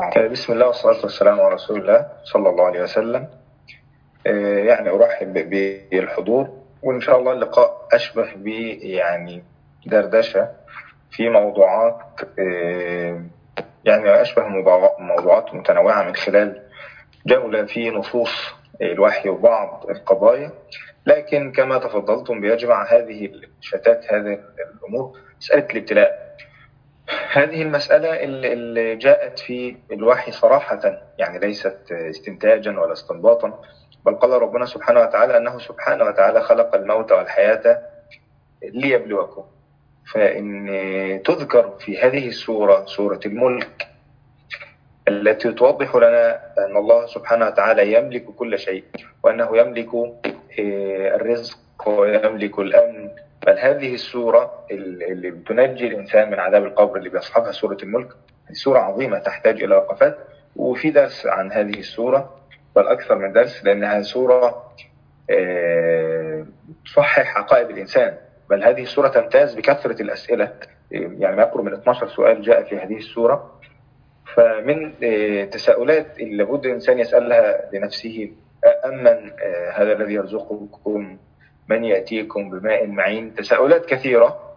بسم الله والصلاة والسلام على رسول الله صلى الله عليه وسلم. يعني أرحب بالحضور، وإن شاء الله اللقاء أشبه ب يعني دردشة في موضوعات، يعني أشبه موضوعات متنوعة من خلال جولة في نصوص الوحي وبعض القضايا. لكن كما تفضلتم بيجمع هذه شتات هذه الأمور مسألة الابتلاء. هذه المسألة اللي جاءت في الوحي صراحة، يعني ليست استنتاجا ولا استنباطا، بل قال ربنا سبحانه وتعالى أنه سبحانه وتعالى خلق الموت والحياة ليبلوكم. فإن تذكر في هذه السورة، سورة الملك، التي توضح لنا أن الله سبحانه وتعالى يملك كل شيء، وأنه يملك الرزق ويملك الأمن. بل هذه السورة اللي بتنجي الإنسان من عذاب القبر اللي بيصحبها سورة الملك، سورة عظيمة تحتاج إلى وقفات، وفي درس عن هذه السورة، بل أكثر من درس، لأنها سورة تصحح عقائد الإنسان. بل هذه السورة تمتاز بكثرة الأسئلة، يعني ما يقرب من 12 سؤال جاء في هذه السورة. فمن تساؤلات اللي لابد الإنسان يسألها لنفسه: أمن هذا الذي يرزقكم؟ من يأتيكم بماء معين؟ تساؤلات كثيرة.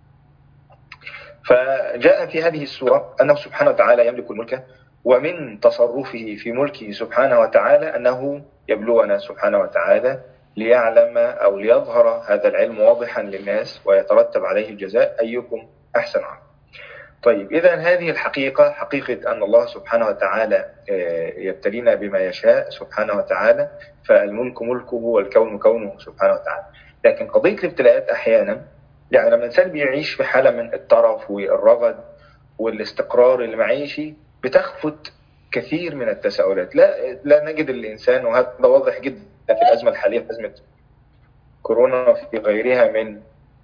فجاء في هذه السورة أنه سبحانه وتعالى يملك الملك، ومن تصرفه في ملكه سبحانه وتعالى أنه يبلونا سبحانه وتعالى ليعلم أو ليظهر هذا العلم واضحا للناس ويترتب عليه الجزاء أيكم أحسن عملا. طيب، إذا هذه الحقيقة، حقيقة أن الله سبحانه وتعالى يبتلينا بما يشاء سبحانه وتعالى، فالملك ملكه والكون كونه سبحانه وتعالى. لكن قضية الابتلاءات أحيانا، يعني لما الإنسان بيعيش في حالة من الترف والرغد والاستقرار المعيشي، بتخفت كثير من التساؤلات. لا نجد الإنسان، وهذا واضح جدا في الأزمة الحالية، في أزمة كورونا وفي غيرها من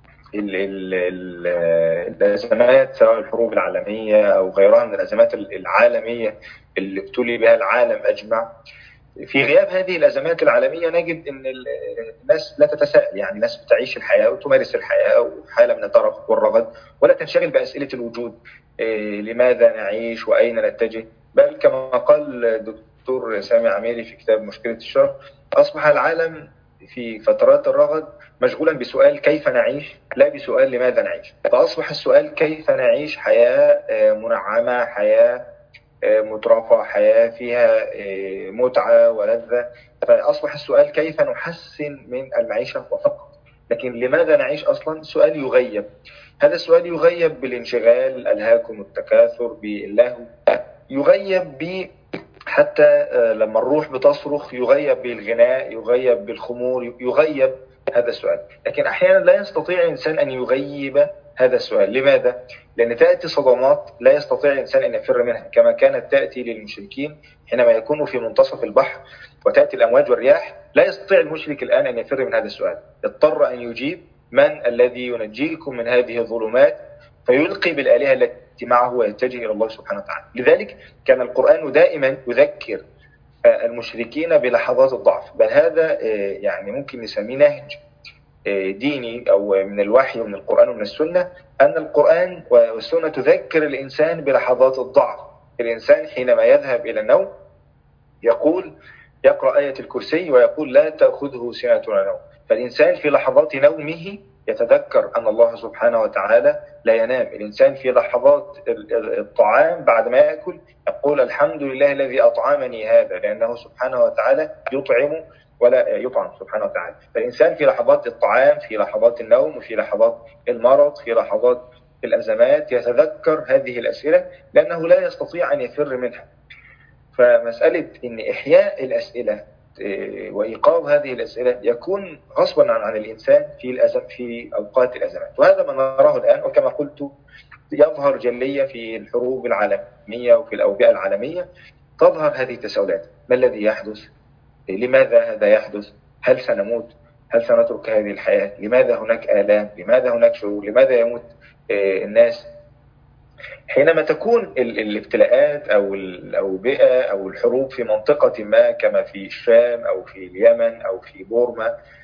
الأزمات، سواء الحروب العالمية أو غيرها من الأزمات العالمية اللي ابتلي بها العالم أجمع. في غياب هذه الأزمات العالمية نجد أن الناس لا تتساءل، يعني الناس بتعيش الحياة وتمارس الحياة وحالة من الترف والرغد، ولا تنشغل بأسئلة الوجود: لماذا نعيش وأين نتجه؟ بل كما قال الدكتور سامي عميري في كتاب مشكلة الشر: أصبح العالم في فترات الرغد مشغولا بسؤال كيف نعيش، لا بسؤال لماذا نعيش. فأصبح السؤال كيف نعيش حياة منعمة، حياة مترفة، حياة فيها متعة ولذة. فأصبح السؤال كيف نحسن من المعيشة فقط. لكن لماذا نعيش أصلا سؤال يغيب. هذا السؤال يغيب بالانشغال، الهاكم التكاثر، باللهو، يغيب حتى لما الروح بتصرخ، يغيب بالغناء، يغيب بالخمور، يغيب هذا السؤال. لكن أحيانا لا يستطيع الإنسان أن يغيب هذا السؤال. لماذا؟ لأن تأتي صدمات لا يستطيع الإنسان أن يفر منها، كما كانت تأتي للمشركين حينما يكونوا في منتصف البحر وتأتي الأمواج والرياح. لا يستطيع المشرك الآن أن يفر من هذا السؤال، اضطر أن يجيب: من الذي ينجيكم من هذه الظلمات؟ فيلقي بالآلهة التي معه ويتجه إلى الله سبحانه وتعالى. لذلك كان القرآن دائما يذكر المشركين بلحظات الضعف. بل هذا يعني ممكن نسميه نهج ديني أو من الوحي ومن القرآن ومن السنة، أن القرآن والسنة تذكر الإنسان بلحظات الضعف. الإنسان حينما يذهب إلى النوم يقرأ آية الكرسي ويقول: لا تأخذه سنة ولا نوم. فالإنسان في لحظات نومه يتذكر أن الله سبحانه وتعالى لا ينام. الإنسان في لحظات الطعام بعد ما يأكل يقول: الحمد لله الذي أطعمني هذا، لأنه سبحانه وتعالى يطعم ولا يطعم سبحانه وتعالى. فالإنسان في لحظات الطعام، في لحظات النوم، في لحظات المرض، في لحظات الأزمات يتذكر هذه الأسئلة، لأنه لا يستطيع أن يفر منها. فمسألة إن إحياء الأسئلة وإيقاظ هذه الأسئلة يكون غصبا عن الإنسان في أوقات الأزمات. وهذا ما نراه الآن، وكما قلت يظهر جلية في الحروب العالمية وفي الأوبئة العالمية. تظهر هذه التساؤلات: ما الذي يحدث؟ لماذا هذا يحدث؟ هل سنموت؟ هل سنترك هذه الحياة؟ لماذا هناك آلام؟ لماذا هناك شرور؟ لماذا يموت الناس؟ حينما تكون الابتلاءات أو الأوبئة أو الحروب في منطقة ما، كما في الشام أو في اليمن أو في بورما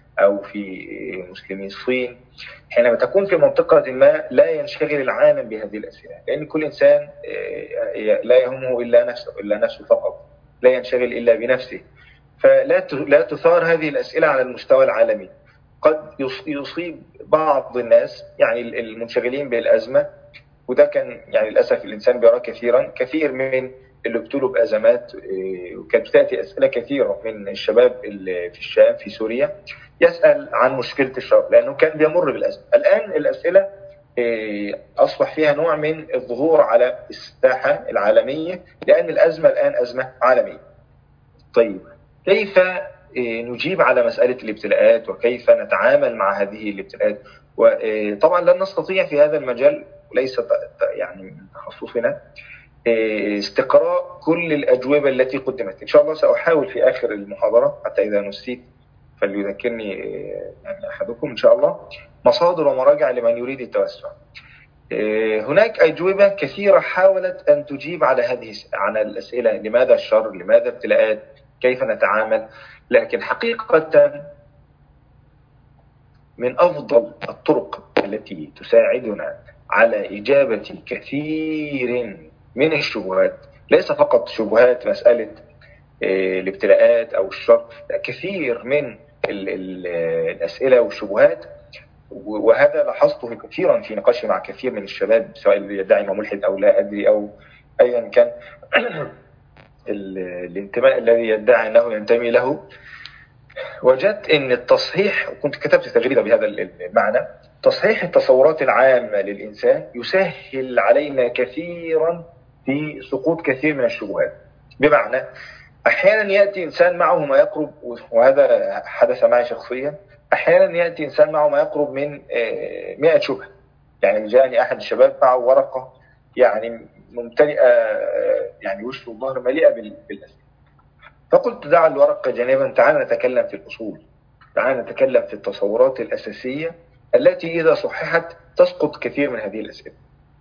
أو في مسلمي الصين، حينما تكون في منطقة ما لا ينشغل العالم بهذه الأسئلة، لأن كل إنسان لا يهمه إلا نفسه، إلا نفسه فقط، لا ينشغل إلا بنفسه، فلا تثار هذه الأسئلة على المستوى العالمي. قد يصيب بعض الناس يعني المنشغلين بالأزمة، وده كان يعني للأسف الإنسان بيراه كثيرا، كثير من اللي ابتلوا بأزمات، وكانت تأتي أسئلة كثيرة من الشباب اللي في الشام في سوريا يسأل عن مشكلة الشرق لأنه كان بيمر بالأزمة. الآن الأسئلة أصبح فيها نوع من الظهور على الساحة العالمية، لأن الأزمة الآن أزمة عالمية. طيب كيف نجيب على مسألة الابتلاءات وكيف نتعامل مع هذه الابتلاءات؟ وطبعا لن نستطيع في هذا المجال، وليس يعني من تخصصنا، استقراء كل الأجوبة التي قدمت. إن شاء الله سأحاول في آخر المحاضرة، حتى إذا نسيت فليذكرني يعني أحدكم إن شاء الله، مصادر ومراجع لمن يريد التوسع. هناك أجوبة كثيرة حاولت أن تجيب على الأسئلة: لماذا الشر؟ لماذا ابتلاءات؟ كيف نتعامل؟ لكن حقيقة من أفضل الطرق التي تساعدنا على إجابة كثير من الشبهات، ليس فقط شبهات مسألة الابتلاءات أو الشر، كثير من الأسئلة والشبهات، وهذا لاحظته كثيرا في نقاشي مع كثير من الشباب، سواء اللي يدعي انه ملحد او لا ادري او ايا كان الانتماء الذي يدعي انه ينتمي له. وجدت ان التصحيح، وكنت كتبت تغريده بهذا المعنى، تصحيح التصورات العامه للانسان يسهل علينا كثيرا في سقوط كثير من الشبهات. بمعنى احيانا ياتي انسان معه ما يقرب، وهذا حدث معي شخصيا، احيانا ياتي انسان معه ما يقرب من 100 شبهه. يعني جاءني احد الشباب معه ورقه يعني ممتلئه، يعني وشه الظهر مليئه بالاسئله. فقلت دع الورقه جانبا، تعال نتكلم في الاصول، تعال نتكلم في التصورات الاساسيه التي اذا صححت تسقط كثير من هذه الاسئله.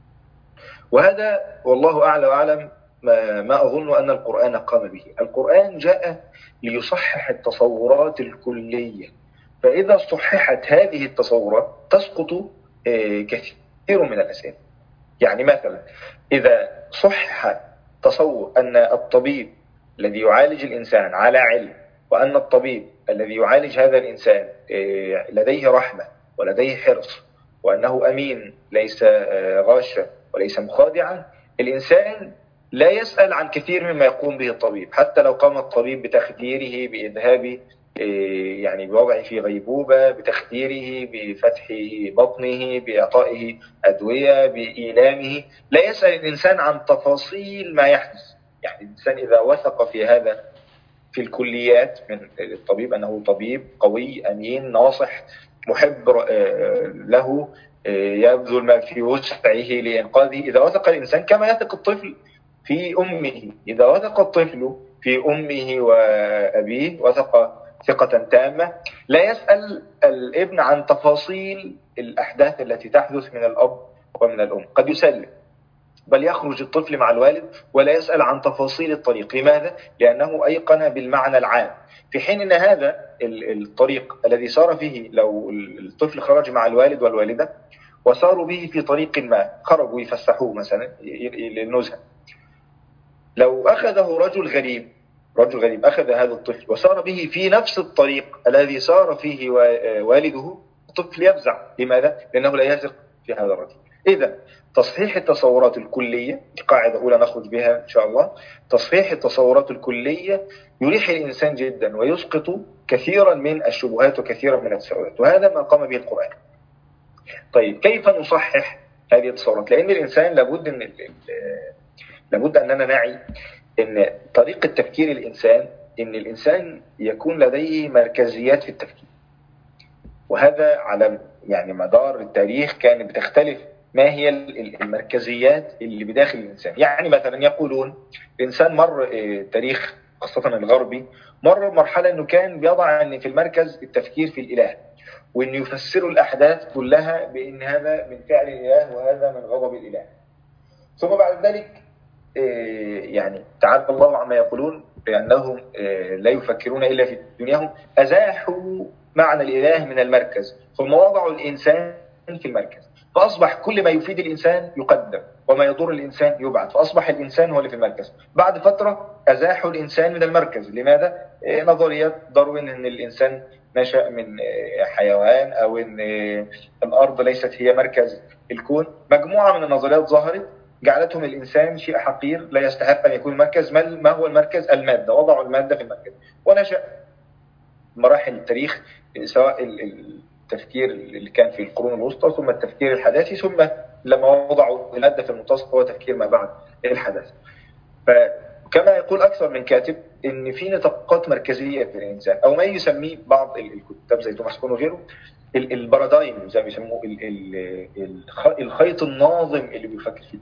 وهذا والله اعلى واعلم ما أظن أن القرآن قام به. القرآن جاء ليصحح التصورات الكلية، فإذا صححت هذه التصورات تسقط كثير من الأسئلة. يعني مثلا إذا صحح تصور أن الطبيب الذي يعالج الإنسان على علم، وأن الطبيب الذي يعالج هذا الإنسان لديه رحمة ولديه حرص، وأنه أمين ليس غاشا وليس مخادعا، الإنسان لا يسأل عن كثير مما يقوم به الطبيب، حتى لو قام الطبيب بتخديره، بإذهاب يعني بوضعه في غيبوبة، بتخديره، بفتح بطنه، بإعطائه أدوية، بإيلامه، لا يسأل الإنسان عن تفاصيل ما يحدث. يعني الإنسان إذا وثق في هذا، في الكليات من الطبيب أنه طبيب قوي أمين ناصح محب له، يبذل ما في وسعه لإنقاذه، إذا وثق الإنسان كما يثق الطفل في أمه، إذا وثق الطفل في أمه وأبيه وثق ثقة تامة، لا يسأل الابن عن تفاصيل الأحداث التي تحدث من الأب ومن الأم، قد يسلم، بل يخرج الطفل مع الوالد ولا يسأل عن تفاصيل الطريق. لماذا؟ لأنه أيقن بالمعنى العام، في حين أن هذا الطريق الذي سار فيه، لو الطفل خرج مع الوالد والوالدة وساروا به في طريق ما، خرجوا يفسحوه مثلا للنزهة، لو أخذه رجل غريب أخذ هذا الطفل وسار به في نفس الطريق الذي سار فيه والده، الطفل يفزع. لماذا؟ لأنه لا يثق في هذا الرجل. إذا تصحيح التصورات الكلية، قاعدة أولى نخرج بها إن شاء الله، تصحيح التصورات الكلية يريح الإنسان جدا ويسقط كثيرا من الشبهات وكثيرا من التساؤلات، وهذا ما قام به القرآن. طيب كيف نصحح هذه التصورات؟ لأن الإنسان لابد أننا نعي أن طريقة تفكير الإنسان، أن الإنسان يكون لديه مركزيات في التفكير، وهذا على يعني مدار التاريخ كانت بتختلف ما هي المركزيات اللي بداخل الإنسان. يعني مثلا يقولون الإنسان مر تاريخ خاصة الغربي مر مرحلة أنه كان بيضع أن في المركز التفكير في الإله، وأن يفسروا الأحداث كلها بأن هذا من فعل الإله وهذا من غضب الإله. ثم بعد ذلك يعني تعالى الله عما يقولون بأنهم لا يفكرون إلا في دنياهم، أزاحوا معنى الإله من المركز، ثم وضعوا الإنسان في المركز، فأصبح كل ما يفيد الإنسان يقدم وما يضر الإنسان يبعد، فأصبح الإنسان هو اللي في المركز. بعد فترة أزاحوا الإنسان من المركز. لماذا؟ نظريات داروين أن الإنسان نشأ من حيوان، أو أن الأرض ليست هي مركز الكون. مجموعة من النظريات ظهرت جعلتهم الإنسان شيء حقير لا يستحق أن يكون مركز. ما هو المركز؟ المادة. وضعوا المادة في المركز، ونشأ مراحل التاريخ، سواء التفكير اللي كان في القرون الوسطى، ثم التفكير الحداثي، ثم لما وضعوا المادة في المنتصف هو تفكير ما بعد الحداثة. فكما يقول أكثر من كاتب إن في نطاقات مركزية في الإنسان، أو ما يسميه بعض الكتاب زي توماس كون وغيره البارادايم، زي ما يسموه الخيط الناظم اللي بيفكر فيه.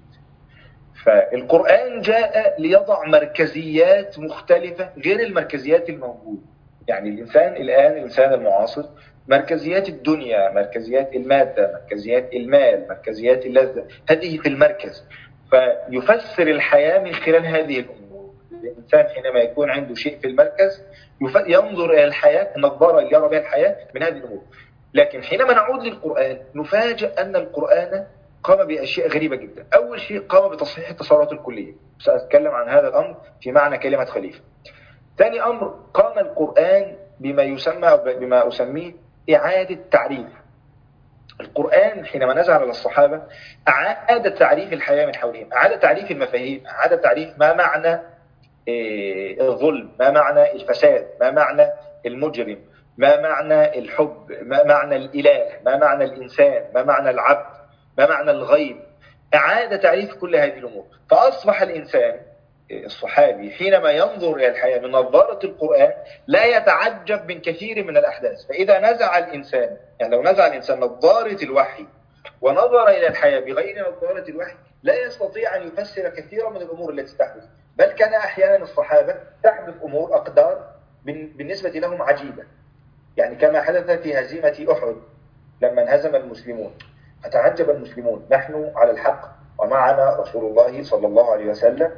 فالقرآن جاء ليضع مركزيات مختلفة غير المركزيات الموجودة. يعني الإنسان الآن، الإنسان المعاصر، مركزيات الدنيا، مركزيات المادة، مركزيات المال، مركزيات اللذة، هذه في المركز. فيفسر الحياة من خلال هذه الأمور. الإنسان حينما يكون عنده شيء في المركز ينظر إلى الحياة، النظارة اللي يرى بها الحياة من هذه الأمور. لكن حينما نعود للقرآن نفاجأ أن القرآن قام بأشياء غريبة جدا. أول شيء قام بتصحيح التصورات الكلية، سأتكلم عن هذا الأمر في معنى كلمة خليفة. ثاني أمر، قام القرآن بما يسمى أو بما أسميه إعادة تعريف. القرآن حينما نزل على الصحابة أعاد تعريف الحياة من حولهم، أعاد تعريف المفاهيم، أعاد تعريف ما معنى الظلم، ما معنى الفساد، ما معنى المجرم، ما معنى الحب، ما معنى الإله، ما معنى الإنسان، ما معنى العبد، ما معنى الغيب. أعاد تعريف كل هذه الأمور، فأصبح الإنسان الصحابي حينما ينظر إلى الحياة من نظارة القرآن لا يتعجب من كثير من الأحداث. فإذا نزع الإنسان، يعني لو نزع الإنسان نظارة الوحي ونظر إلى الحياة بغير نظارة الوحي لا يستطيع أن يفسر كثيرا من الأمور التي تحدث. بل كان أحيانا الصحابة تحدث أمور أقدار بالنسبة لهم عجيبة، يعني كما حدث في هزيمة أحد لما انهزم المسلمون، فتعجب المسلمون، نحن على الحق ومعنا رسول الله صلى الله عليه وسلم،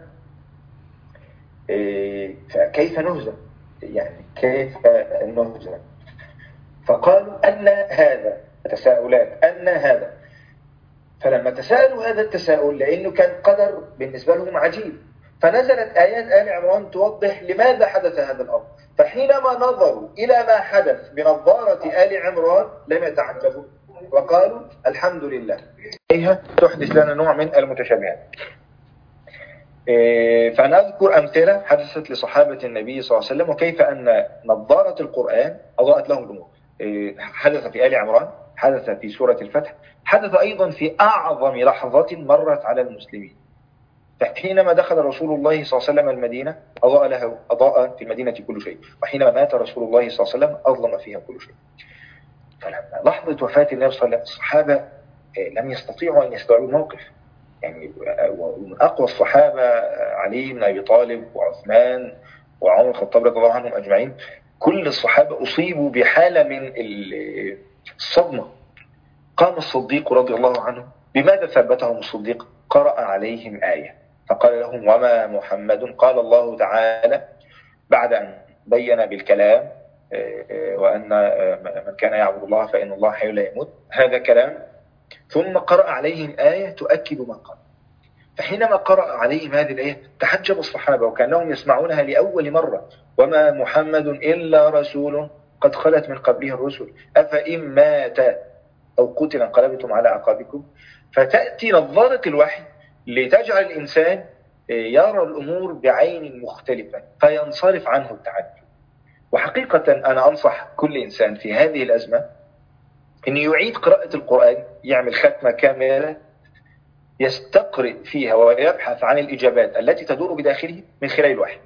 فكيف نهزم؟ يعني كيف نهزم؟ فقالوا أن هذا تساؤلات، أن هذا. فلما تساءلوا هذا التساؤل لأنه كان قدر بالنسبة لهم عجيب، فنزلت آيات آل عمران توضح لماذا حدث هذا الأمر. فحينما نظروا إلى ما حدث بنظارة آل عمران لم يتعجبوا وقالوا الحمد لله. إيها تحدث لنا نوع من المتشابهات. فنذكر أمثلة حدثت لصحابة النبي صلى الله عليه وسلم، وكيف أن نظارة القرآن أضاءت لهم الأمور. حدث في آل عمران، حدث في سورة الفتح، حدث أيضا في أعظم لحظة مرت على المسلمين. فحينما دخل رسول الله صلى الله عليه وسلم المدينة أضاء في المدينة كل شيء، وحينما مات رسول الله صلى الله عليه وسلم أظلم فيها كل شيء. فلما لحظة وفاة النبي صلى الله عليه وسلم الصحابة لم يستطيعوا أن يستوعبوا الموقف. يعني ومن أقوى الصحابة علي بن أبي طالب وعثمان وعمر الخطاب رضي الله عنهم أجمعين، كل الصحابة أصيبوا بحالة من الصدمة. قام الصديق رضي الله عنه، بماذا ثبتهم الصديق؟ قرأ عليهم آية فقال لهم وما محمد. قال الله تعالى بعد أن بين بالكلام وأن من كان يعبد الله فإن الله حي لا يموت، هذا كلام، ثم قرأ عليهم آية تؤكد ما قال. فحينما قرأ عليهم هذه الآية تحجب الصحابة وكأنهم يسمعونها لأول مرة. وما محمد إلا رسول قد خلت من قبله الرسل أفإن مات أو قتل انقلبتم على أعقابكم. فتأتي نظارة الوحي لتجعل الإنسان يرى الأمور بعين مختلفة فينصرف عنه التعجب. وحقيقة أنا أنصح كل إنسان في هذه الأزمة أن يعيد قراءة القرآن، يعمل ختمة كاملة يستقرئ فيها ويبحث عن الإجابات التي تدور بداخله من خلال الوحي.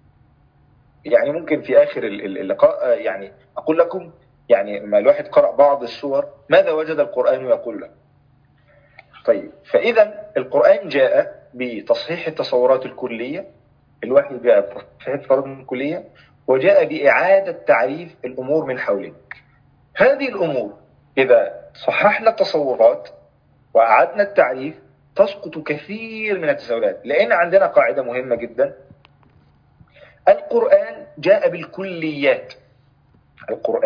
يعني ممكن في آخر اللقاء يعني أقول لكم، يعني لما الواحد قرأ بعض السور ماذا وجد القرآن يقول له. طيب، فإذا القرآن جاء بتصحيح التصورات الكلية، الوحي جاء بتصحيح التصورات الكلية، وجاء بإعادة تعريف الأمور من حوله. هذه الأمور إذا صححنا التصورات وأعدنا التعريف تسقط كثير من التساؤلات، لأن عندنا قاعدة مهمة جدا: القرآن جاء بالكليات. القرآن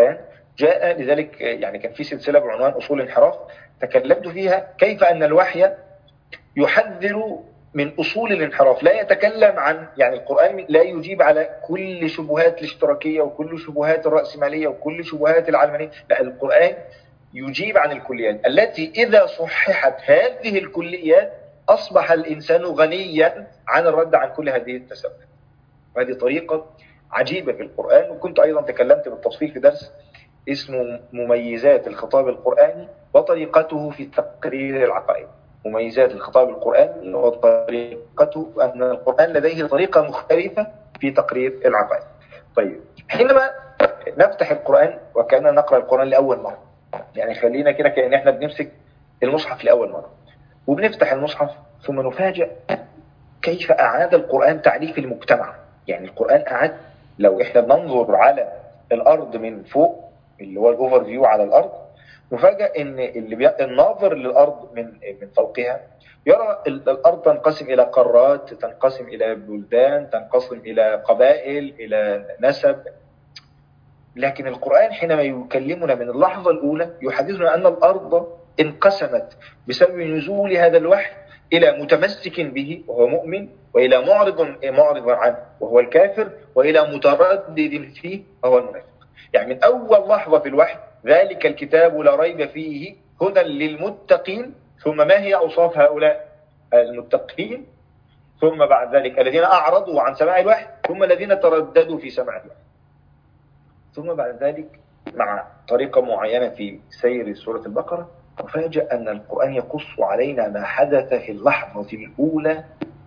جاء لذلك يعني كان في سلسلة بعنوان أصول الانحراف تكلمت فيها كيف أن الوحي يحذر من أصول الانحراف، لا يتكلم عن يعني القرآن لا يجيب على كل شبهات الاشتراكية وكل شبهات الرأسمالية وكل شبهات العلمانية، لا القرآن يجيب عن الكليات التي إذا صححت هذه الكليات أصبح الإنسان غنيا عن الرد عن كل هذه التساؤلات. وهذه طريقة عجيبة في القرآن، وكنت أيضا تكلمت بالتفصيل في درس اسمه مميزات الخطاب القرآني وطريقته في تقرير العقائد. مميزات الخطاب القرآني وطريقته أن القرآن لديه طريقة مختلفة في تقرير العقائد. طيب حينما نفتح القرآن وكأننا نقرأ القرآن لأول مرة، يعني خلينا كده كأن احنا بنمسك المصحف لأول مرة وبنفتح المصحف ثم نفاجأ كيف أعاد القرآن تعريف المجتمع. يعني القرآن أعاد، لو احنا بننظر على الأرض من فوق اللي هو الأوفر فيو على الأرض، نفاجأ ان الناظر للأرض من فوقها يرى الأرض تنقسم إلى قارات، تنقسم إلى بلدان، تنقسم إلى قبائل، إلى نسب. لكن القرآن حينما يكلمنا من اللحظة الأولى يحدثنا أن الأرض انقسمت بسبب نزول هذا الوحي إلى متمسك به وهو مؤمن، وإلى معرض عنه وهو الكافر، وإلى متردد فيه وهو المنافق. يعني من أول لحظة في الوحي ذلك الكتاب لا ريب فيه هدى للمتقين، ثم ما هي أوصاف هؤلاء المتقين؟ ثم بعد ذلك الذين أعرضوا عن سماع الوحي، ثم الذين ترددوا في سماع الوحي، ثم بعد ذلك مع طريقة معينة في سير سورة البقرة نفاجأ أن القرآن يقص علينا ما حدث في اللحظة الأولى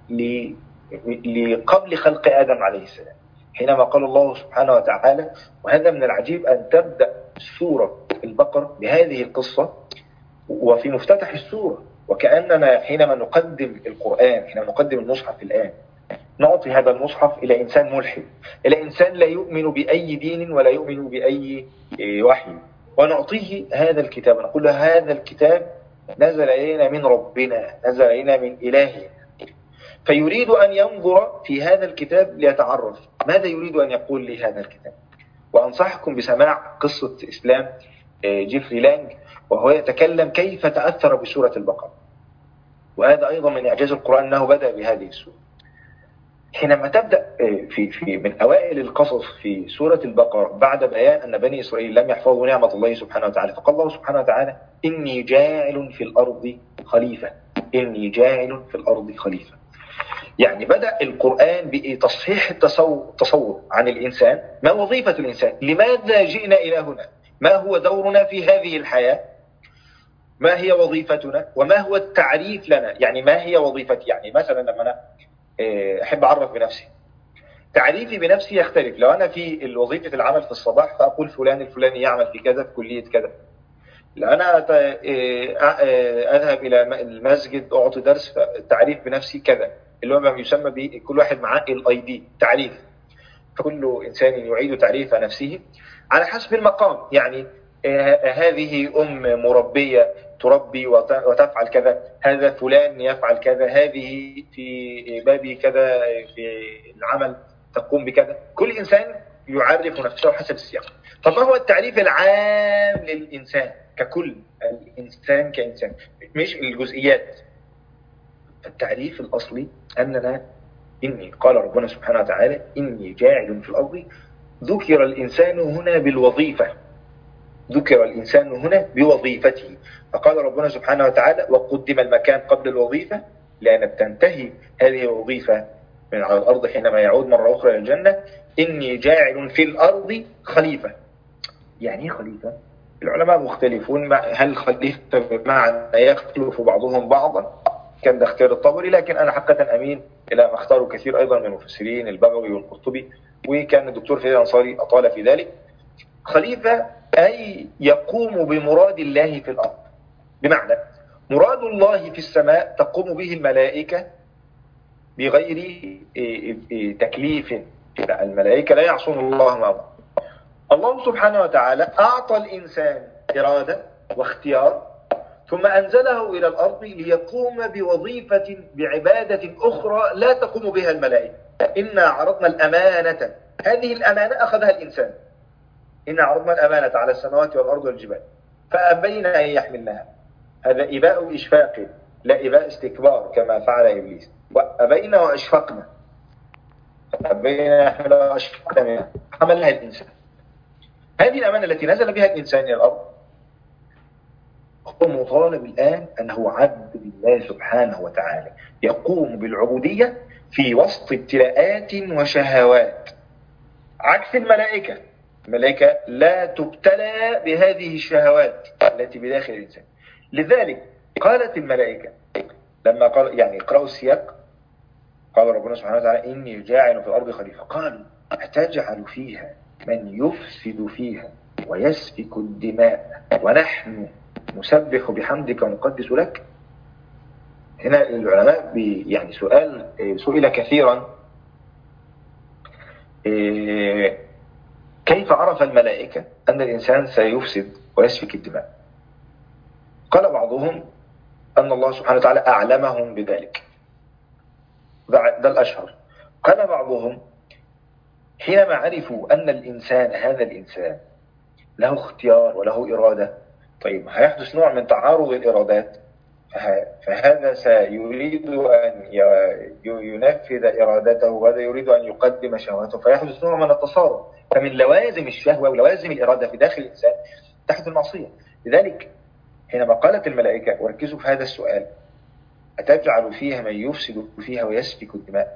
قبل خلق آدم عليه السلام، حينما قال الله سبحانه وتعالى. وهذا من العجيب أن تبدأ سورة البقرة بهذه القصة وفي مفتتح السورة، وكأننا حينما نقدم القرآن، حينما نقدم المصحف الآن، نعطي هذا المصحف إلى إنسان ملحد، إلى إنسان لا يؤمن بأي دين ولا يؤمن بأي وحي، ونعطيه هذا الكتاب، نقول له هذا الكتاب نزل إلينا من ربنا، نزل إلينا من إلهنا، فيريد أن ينظر في هذا الكتاب ليتعرف ماذا يريد أن يقول لي هذا الكتاب. وأنصحكم بسماع قصة إسلام جيفري لانج وهو يتكلم كيف تأثر بسورة البقرة، وهذا أيضا من إعجاز القرآن أنه بدأ بهذه السورة. حينما تبدأ في من أوائل القصص في سورة البقرة بعد بيان أن بني إسرائيل لم يحفظوا نعمة الله سبحانه وتعالى، فقال الله سبحانه وتعالى إني جاعل في الأرض خليفة، إني جاعل في الأرض خليفة. يعني بدأ القرآن بتصحيح التصور عن الإنسان، ما وظيفة الإنسان، لماذا جئنا إلى هنا، ما هو دورنا في هذه الحياة، ما هي وظيفتنا، وما هو التعريف لنا. يعني ما هي وظيفتي، يعني مثلا لما أنا أحب أعرف بنفسي، تعريفي بنفسي يختلف. لو أنا في وظيفة العمل في الصباح فأقول فلان الفلاني يعمل في كذا في كلية كذا. لو أنا أذهب إلى المسجد أعطي درس، التعريف بنفسي كذا، اللي هو ما يسمى بكل واحد معاه الاي دي تعريف. فكل إنسان يعيد تعريف نفسه على حسب المقام. يعني هذه مربية تربي وتفعل كذا، هذا فلان يفعل كذا، هذه في باب كذا في العمل تقوم بكذا. كل إنسان يعرف نفسه حسب السياق. طب ما هو التعريف العام للإنسان ككل، الإنسان كإنسان مش الجزئيات؟ التعريف الأصلي أننا قال ربنا سبحانه وتعالى إني جاعل في الأرض، ذكر الإنسان هنا بالوظيفة، ذكر الإنسان هنا بوظيفته. فقال ربنا سبحانه وتعالى وقدم المكان قبل الوظيفة لأن تنتهي هذه الوظيفة من على الأرض حينما يعود مرة أخرى إلى الجنة. إني جاعل في الأرض خليفة. يعني إيه خليفة؟ العلماء مختلفون، هل خليفة بمعنى يخلف بعضهم بعضا؟ كان ده اختيار الطبري، لكن أنا حقيقة أمين إلى ما اختاره كثير أيضا من المفسرين البغوي والقرطبي، وكان الدكتور فريد الأنصاري أطال في ذلك. خليفة أي يقوم بمراد الله في الأرض، بمعنى مراد الله في السماء تقوم به الملائكة بغير تكليف. الملائكة لا يعصون الله ما أمر. الله سبحانه وتعالى أعطى الإنسان إرادة واختيار، ثم أنزله إلى الأرض ليقوم بوظيفة بعبادة أخرى لا تقوم بها الملائكة. إنا عرضنا الأمانة، هذه الأمانة أخذها الإنسان، إن عرضنا الأمانة على السماوات والأرض والجبال فأبين أن يحملنها. هذا إباء إشفاق لا إباء استكبار كما فعل إبليس. وأبين وأشفقنا، فأبين أن يحملها وأشفقنا منها، حملها الإنسان. هذه الأمانة التي نزل بها الإنسان إلى الأرض هو مطالب الآن أنه عبد لله سبحانه وتعالى، يقوم بالعبودية في وسط ابتلاءات وشهوات، عكس الملائكة. الملائكة لا تبتلى بهذه الشهوات التي بداخل الإنسان. لذلك قالت الملائكة لما قال، يعني اقرأوا السياق، قال ربنا سبحانه وتعالى إني جاعل في الأرض خليفة، قالوا أتجعل فيها من يفسد فيها ويسفك الدماء ونحن نسبح بحمدك ونقدس لك. هنا العلماء يعني سئل كثيرا كيف عرف الملائكة أن الإنسان سيفسد ويسفك الدماء؟ قال بعضهم أن الله سبحانه وتعالى أعلمهم بذلك، ده الأشهر. قال بعضهم حينما عرفوا أن هذا الإنسان له اختيار وله إرادة، طيب هيحدث نوع من تعارض الإرادات، فهذا سيريد أن ينفذ إرادته وهذا يريد أن يقدم شهوته، فيحدث نوع من التصارع. فمن لوازم الشهوة ولوازم الإرادة في داخل الإنسان تحت المعصية. لذلك حينما قالت الملائكة، وركزوا في هذا السؤال، أتجعل فيها من يفسد فيها ويسفك الدماء؟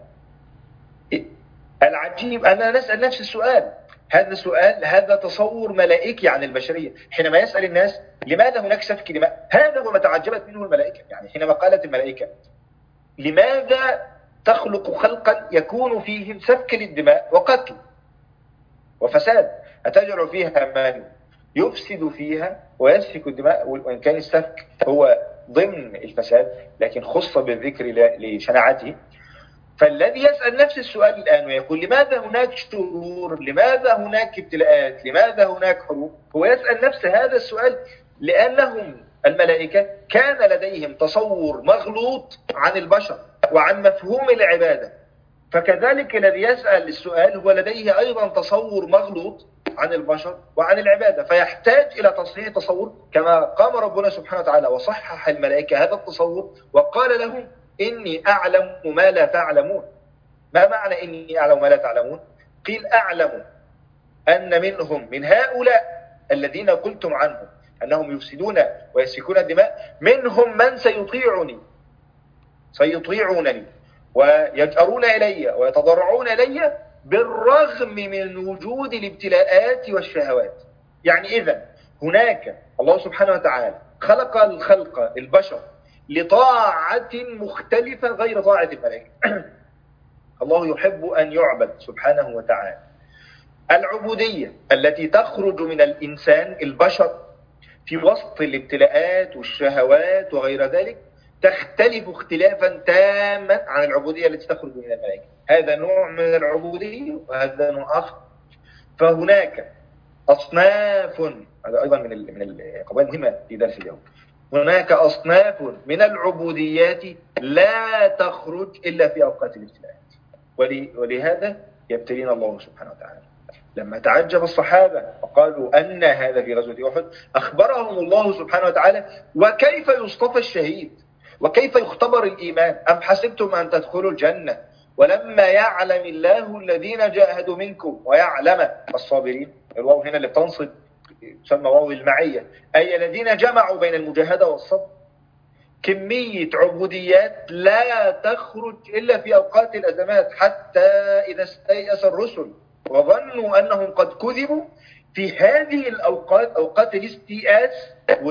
العجيب أننا نسأل نفس السؤال. هذا تصور ملائكي عن البشرية. حينما يسأل الناس لماذا هناك سفك دماء، هذا هو ما تعجبت منه الملائكة. يعني حينما قالت الملائكة لماذا تخلق خلقا يكون فيهم سفك للدماء وقتل وفساد، أتجعل فيها من يفسد فيها ويسفك الدماء، وإن كان السفك هو ضمن الفساد لكن خص بالذكر لشناعته. فالذي يسأل نفس السؤال الآن ويقول لماذا هناك شرور، لماذا هناك ابتلاءات، لماذا هناك حروب، هو يسأل نفس هذا السؤال لأنهم الملائكة كان لديهم تصور مغلوط عن البشر وعن مفهوم العبادة. فكذلك الذي يسأل السؤال هو لديه أيضا تصور مغلوط عن البشر وعن العبادة، فيحتاج إلى تصحيح تصور، كما قام ربنا سبحانه وتعالى وصحح الملائكة هذا التصور وقال لهم إني أعلم ما لا تعلمون. ما معنى إني أعلم ما لا تعلمون؟ قيل أعلم أن منهم، من هؤلاء الذين قلتم عنهم أنهم يفسدون ويسفكون الدماء، منهم من سيطيعونني ويجأرون إلي ويتضرعون إلي بالرغم من وجود الابتلاءات والشهوات. يعني إذن هناك الله سبحانه وتعالى خلق البشر لطاعة مختلفة غير طاعة الملائكة. الله يحب أن يعبد سبحانه وتعالى. العبودية التي تخرج من الإنسان البشر في وسط الابتلاءات والشهوات وغير ذلك تختلف اختلافا تاما عن العبودية التي تخرج من الملائكة. هذا نوع من العبودية وهذا نوع آخر. فهناك أصناف، هذا أيضا من القضايا المهمة في درس اليوم، هناك أصناف من العبوديات لا تخرج إلا في أوقات الابتلاءات، ولهذا يبتلينا الله سبحانه وتعالى. لما تعجب الصحابة وقالوا أن هذا في غزوة أحد، أخبرهم الله سبحانه وتعالى وكيف يصطفى الشهيد وكيف يختبر الإيمان. أم حسبتم أن تدخلوا الجنة ولما يعلم الله الذين جاهدوا منكم ويعلم الصابرين. الواو هنا اللي بتنصب تسمى واو المعية، أي الذين جمعوا بين المجاهدة والصبر. كمية عبوديات لا تخرج إلا في أوقات الأزمات، حتى إذا استيأس الرسل وظنوا أنهم قد كذبوا، في هذه الأوقات، أوقات الاستيئاس،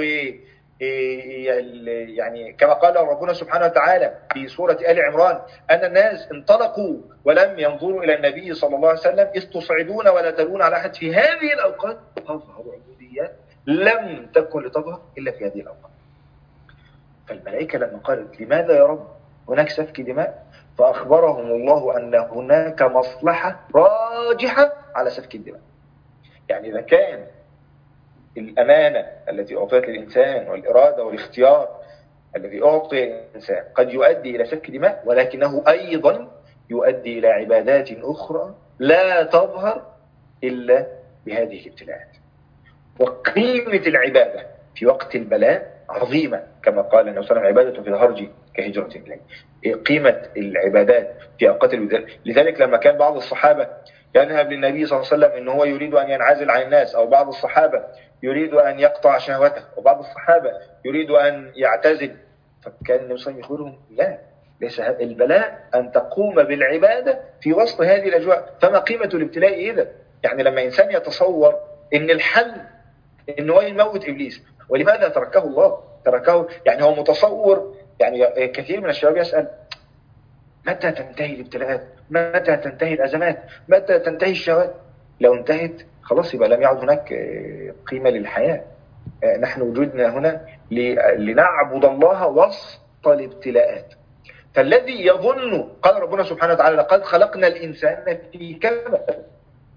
يعني كما قال ربنا سبحانه وتعالى في سورة آل عمران أن الناس انطلقوا ولم ينظروا إلى النبي صلى الله عليه وسلم إذ تصعدون ولا تلون على أحد. في هذه الأوقات تظهر عبوديات لم تكن لتظهر إلا في هذه الأوقات. فالملائكة لما قالت لماذا يا رب هناك سفك دماء، فأخبرهم الله أن هناك مصلحة راجحة على سفك الدماء. يعني إذا كان الأمانة التي أعطيت للإنسان والإرادة والاختيار الذي أعطي الإنسان قد يؤدي إلى سفك دماء، ولكنه أيضا يؤدي إلى عبادات أخرى لا تظهر إلا بهذه الابتلاءات. وقيمة العبادة في وقت البلاء عظيمة، كما قال النبي صلى الله عليه وسلم: عبادة في الهرج كهجرة إليه. قيمة العبادات في أوقات البلاء. لذلك لما كان بعض الصحابة يذهب للنبي صلى الله عليه وسلم إن هو يريد أن ينعزل عن الناس، أو بعض الصحابة يريد أن يقطع شهوته، وبعض الصحابة يريد أن يعتزل، فكان النبي صلى الله عليه وسلم يقول لهم: لا، ليس البلاء أن تقوم بالعبادة في وسط هذه الأجواء. فما قيمة الابتلاء إذا؟ يعني لما إنسان يتصور إن الحل إن هو يموت إبليس، ولماذا تركه الله؟ تركه يعني هو متصور. يعني كثير من الشباب يسأل: متى تنتهي الابتلاءات؟ متى تنتهي الأزمات؟ متى تنتهي الشهوات؟ لو انتهت خلاص يبقى لم يعد هناك قيمة للحياة. نحن وجودنا هنا لنعبد الله وسط الابتلاءات. فالذي يظن، قال ربنا سبحانه وتعالى: لقد خلقنا الإنسان في كبد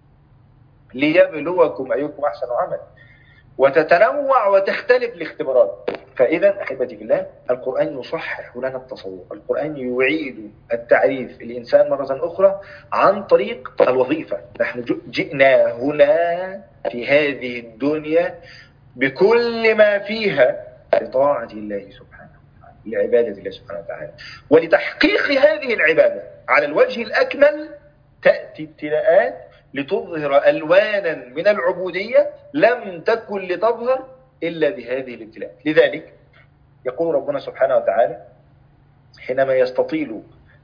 ليبلوكم أيكم أحسن عملا. وتتنوع وتختلف الاختبارات. فإذا أحبتي في الله، القرآن يصحح لنا التصور، القرآن يعيد التعريف الإنسان مرة أخرى عن طريق الوظيفة. نحن جئنا هنا في هذه الدنيا بكل ما فيها لطاعة الله سبحانه وتعالى، لعبادة الله سبحانه وتعالى. ولتحقيق هذه العبادة على الوجه الأكمل تأتي ابتلاءات لتظهر ألوانا من العبودية لم تكن لتظهر إلا بهذه الابتلاءات. لذلك يقول ربنا سبحانه وتعالى حينما يستطيل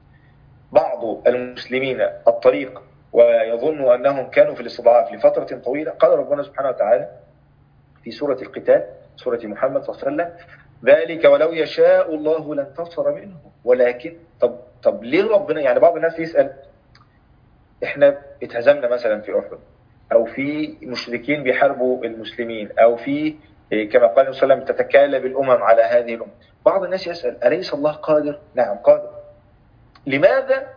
بعض المسلمين الطريق ويظن أنهم كانوا في الاستضعاف لفترة طويلة، قال ربنا سبحانه وتعالى في سورة القتال، سورة محمد صلى الله عليه وسلم: ذلك ولو يشاء الله لانتصر منهم ولكن. طب ليه ربنا؟ يعني بعض الناس يسأل: احنا اتهزمنا مثلا في أحد، أو في مشركين بيحاربوا المسلمين، أو في كما قال النبي صلى الله عليه وسلم تتكالب الأمم على هذه الأمم. بعض الناس يسأل: أليس الله قادر؟ نعم قادر. لماذا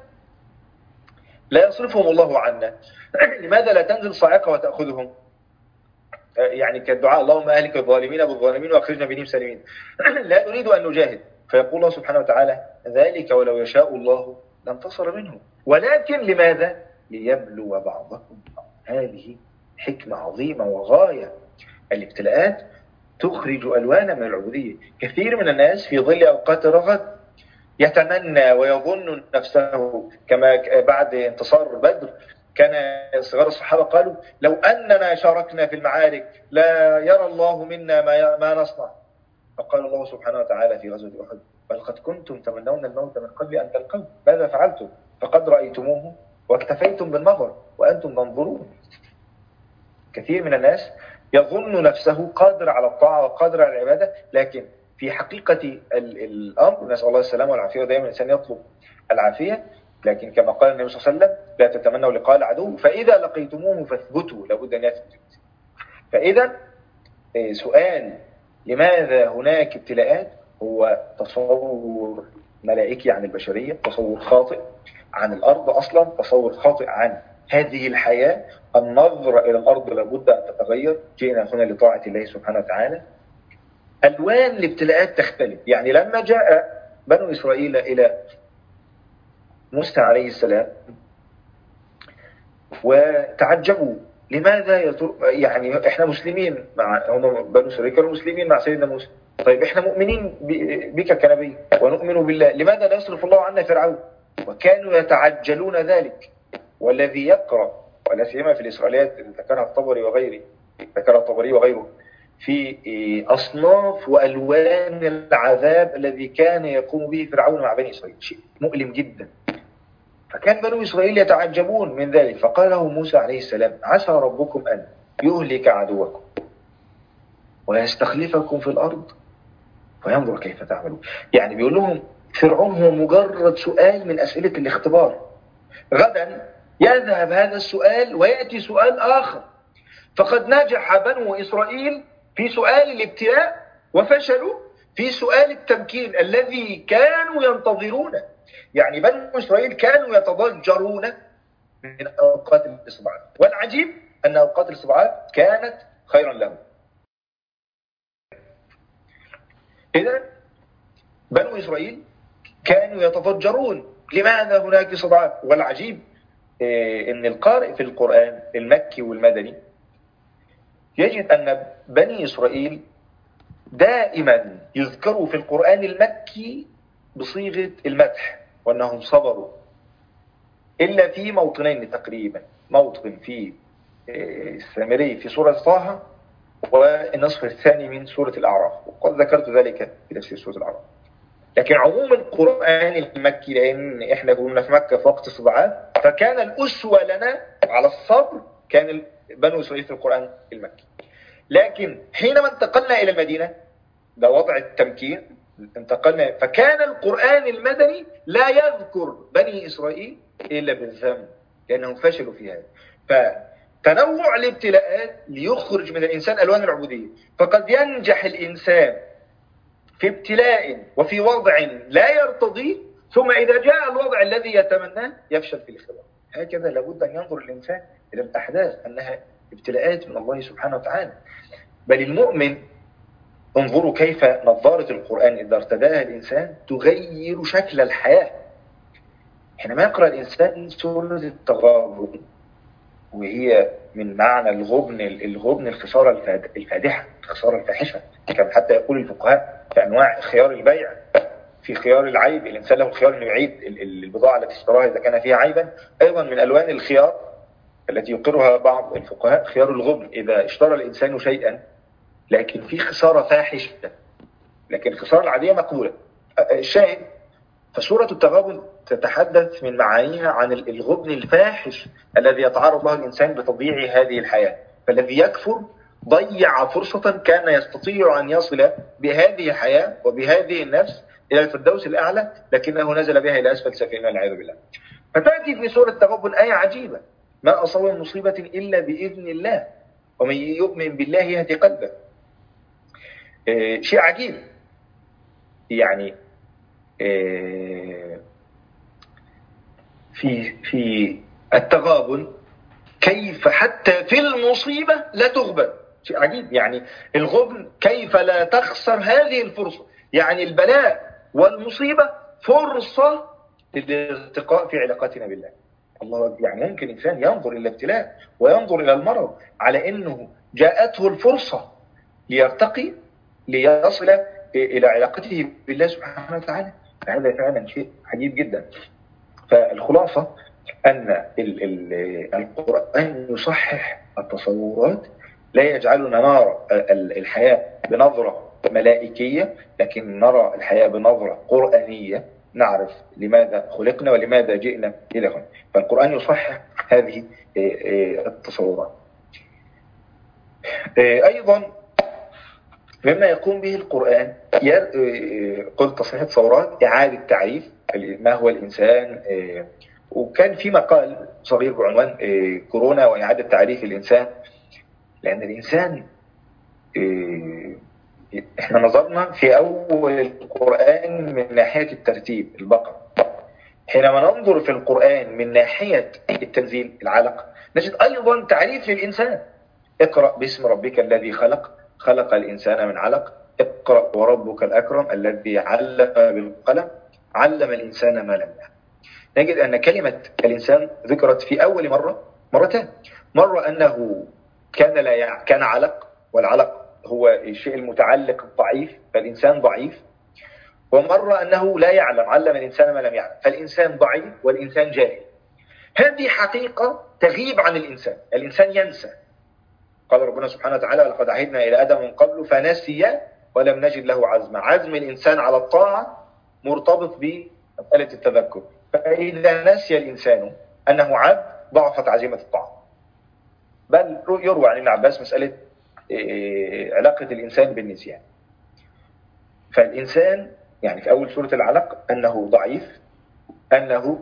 لا يصرفهم الله عنا؟ لماذا لا تنزل صاعقة وتأخذهم؟ يعني كالدعاء: اللهم أهلك الظالمين بالظالمين وأخرجنا بهم سالمين. لا نريد أن نجاهد. فيقول الله سبحانه وتعالى: ذلك ولو يشاء الله لانتصر منهم ولكن لماذا؟ ليبلو بعضكم. هذه حكمة عظيمة وغاية. الابتلاءات تخرج ألوانا من العبودية. كثير من الناس في ظل أوقات الرغد يتمنى ويظن نفسه، كما بعد انتصار بدر كان صغار الصحابة قالوا: لو أننا شاركنا في المعارك لا يرى الله منا ما نصنع. فقال الله سبحانه وتعالى في غزوة أحد: بل قد كنتم تمنون الموت من قبل أن تلقوه ماذا فعلتم؟ فقد رأيتموه واكتفيتم بالنظر وأنتم تنظرون. كثير من الناس يظن نفسه قادر على الطاعة وقادر على العبادة، لكن في حقيقة الأمر نسأل الله السلامة والعافية، ودائما الإنسان يطلب العافية. لكن كما قال النبي صلى الله عليه وسلم: لا تتمنوا لقاء العدو فإذا لقيتموه فاثبتوا. لابد أن يثبت. فإذا سؤال لماذا هناك ابتلاءات هو تصور ملائكي عن البشرية، تصور خاطئ عن الأرض أصلا، تصور خاطئ عن هذه الحياة. النظرة إلى الأرض لابد أن تتغير. جئنا هنا لطاعة الله سبحانه وتعالى. ألوان الابتلاءات تختلف. يعني لما جاء بنو إسرائيل إلى موسى عليه السلام وتعجبوا: لماذا يعني احنا مسلمين مع هم بنو إسرائيل كانوا مسلمين مع سيدنا موسى، طيب احنا مؤمنين بك كنبي ونؤمن بالله، لماذا لا يصرف الله عنا فرعون؟ وكانوا يتعجلون ذلك. والذي يقرأ ولا سيما في الإسرائيليات اللي ذكرها الطبري وغيره في أصناف وألوان العذاب الذي كان يقوم به فرعون مع بني إسرائيل، شيء مؤلم جدا. فكان بنو إسرائيل يتعجبون من ذلك. فقال له موسى عليه السلام: عسى ربكم أن يهلك عدوكم ويستخلفكم في الأرض وينظر كيف تعملون. يعني بيقول لهم فرعون هو مجرد سؤال من أسئلة الاختبار. غدا يذهب هذا السؤال ويأتي سؤال آخر. فقد نجح بنو إسرائيل في سؤال الابتلاء وفشلوا في سؤال التمكين الذي كانوا ينتظرونه. يعني بنو إسرائيل كانوا يتضجرون من أوقات الاستضعاف، والعجيب أن أوقات الاستضعاف كانت خيرا لهم. إذن بنو إسرائيل كانوا يتضجرون لماذا هناك استضعاف. والعجيب أن القارئ في القرآن المكي والمدني يجد أن بني إسرائيل دائما يذكروا في القرآن المكي بصيغة المدح وأنهم صبروا، إلا في موطنين تقريبا، موطن في السامري في سورة طه، والنصف الثاني من سورة الأعراف، وقد ذكرت ذلك في تفسير سورة الأعراف. لكن عموم القرآن المكي، لأن إحنا كنا في مكة في وقت استضعاف، فكان الأسوة لنا على الصبر كان بنو إسرائيل في القرآن المكي. لكن حينما انتقلنا إلى المدينة، ده وضع التمكين، انتقلنا فكان القرآن المدني لا يذكر بني إسرائيل إلا بالذم، لأنهم فشلوا في هذا. فتنوع الابتلاءات ليخرج من الإنسان ألوان العبودية. فقد ينجح الإنسان في ابتلاء وفي وضع لا يرتضيه، ثم إذا جاء الوضع الذي يتمناه يفشل في الاختبار. هكذا لابد أن ينظر الإنسان إلى الأحداث أنها ابتلاءات من الله سبحانه وتعالى. بل المؤمن، انظروا كيف نظارة القرآن إذا ارتداها الإنسان تغير شكل الحياة. حينما يقرأ الإنسان سورة التغابن، وهي من معنى الغبن الخسارة الفادحة، الخسارة الفاحشة، كما حتى يقول الفقهاء في أنواع خيار البيع. في خيار العيب، الإنسان له الخيار أنه يعيد البضاعة التي اشتراها إذا كان فيها عيبا. أيضا من ألوان الخيار التي يقرها بعض الفقهاء خيار الغبن، إذا اشترى الإنسان شيئا لكن في خسارة فاحشة، لكن الخسارة العادية مقبولة. الشاهد، فسورة التغابن تتحدث من معانيها عن الغبن الفاحش الذي يتعرض له الإنسان بتضييع هذه الحياة. فالذي يكفر ضيع فرصة كان يستطيع أن يصل بهذه الحياة وبهذه النفس إلى الفردوس الأعلى، لكنه نزل بها إلى أسفل سافلين والعياذ بالله. فتأتي في سورة التغابن آية عجيبة: ما أصاب من مصيبة إلا بإذن الله ومن يؤمن بالله يهدي قلبه. شيء عجيب يعني. في التغابن كيف حتى في المصيبة لا تغبن، شيء عجيب يعني. الغبن كيف لا تخسر هذه الفرصة، يعني البلاء والمصيبة فرصة للارتقاء في علاقتنا بالله. الله يعني ممكن إنسان ينظر إلى الابتلاء وينظر إلى المرض على أنه جاءته الفرصة ليرتقي ليصل إلى علاقته بالله سبحانه وتعالى. فهذا فعلا شيء عجيب جدا. فالخلاصة أن القرآن يصحح التصورات، لا يجعلنا نرى الحياة بنظرة ملائكية، لكن نرى الحياة بنظرة قرآنية، نعرف لماذا خلقنا ولماذا جئنا إلى هنا. فالقرآن يصحح هذه التصورات. أيضا مما يقوم به القرآن، قلت تصحيح التصورات، إعادة تعريف ما هو الإنسان. وكان في مقال صغير بعنوان كورونا وإعادة تعريف الإنسان، لأن الإنسان إحنا نظرنا في أول القرآن من ناحية الترتيب البقرة. حينما ننظر في القرآن من ناحية التنزيل العلق، نجد أيضا تعريف للإنسان: اقرأ باسم ربك الذي خلق، خلق الإنسان من علق، اقرأ وربك الأكرم الذي علم بالقلم، علم الإنسان ما لم يعلم. نجد أن كلمة الإنسان ذكرت في أول مرتين. مرة أنه كان علق، والعلق هو الشيء المتعلق الضعيف، فالإنسان ضعيف. ومرة أنه لا يعلم، علم الإنسان ما لم يعلم، فالإنسان ضعيف والإنسان جاهل. هذه حقيقة تغيب عن الإنسان، الإنسان ينسى. قال ربنا سبحانه وتعالى: لقد عهدنا إلى آدم من قبل فنسي ولم نجد له عزما. عزم الإنسان على الطاعة مرتبط بمسألة التذكر، فإذا نسي الإنسان أنه عبد ضعفت عزيمة الطاعة. بل يروى عن ابن عباس مسألة علاقة الإنسان بالنسيان. فالإنسان يعني في أول سورة العلق أنه ضعيف، أنه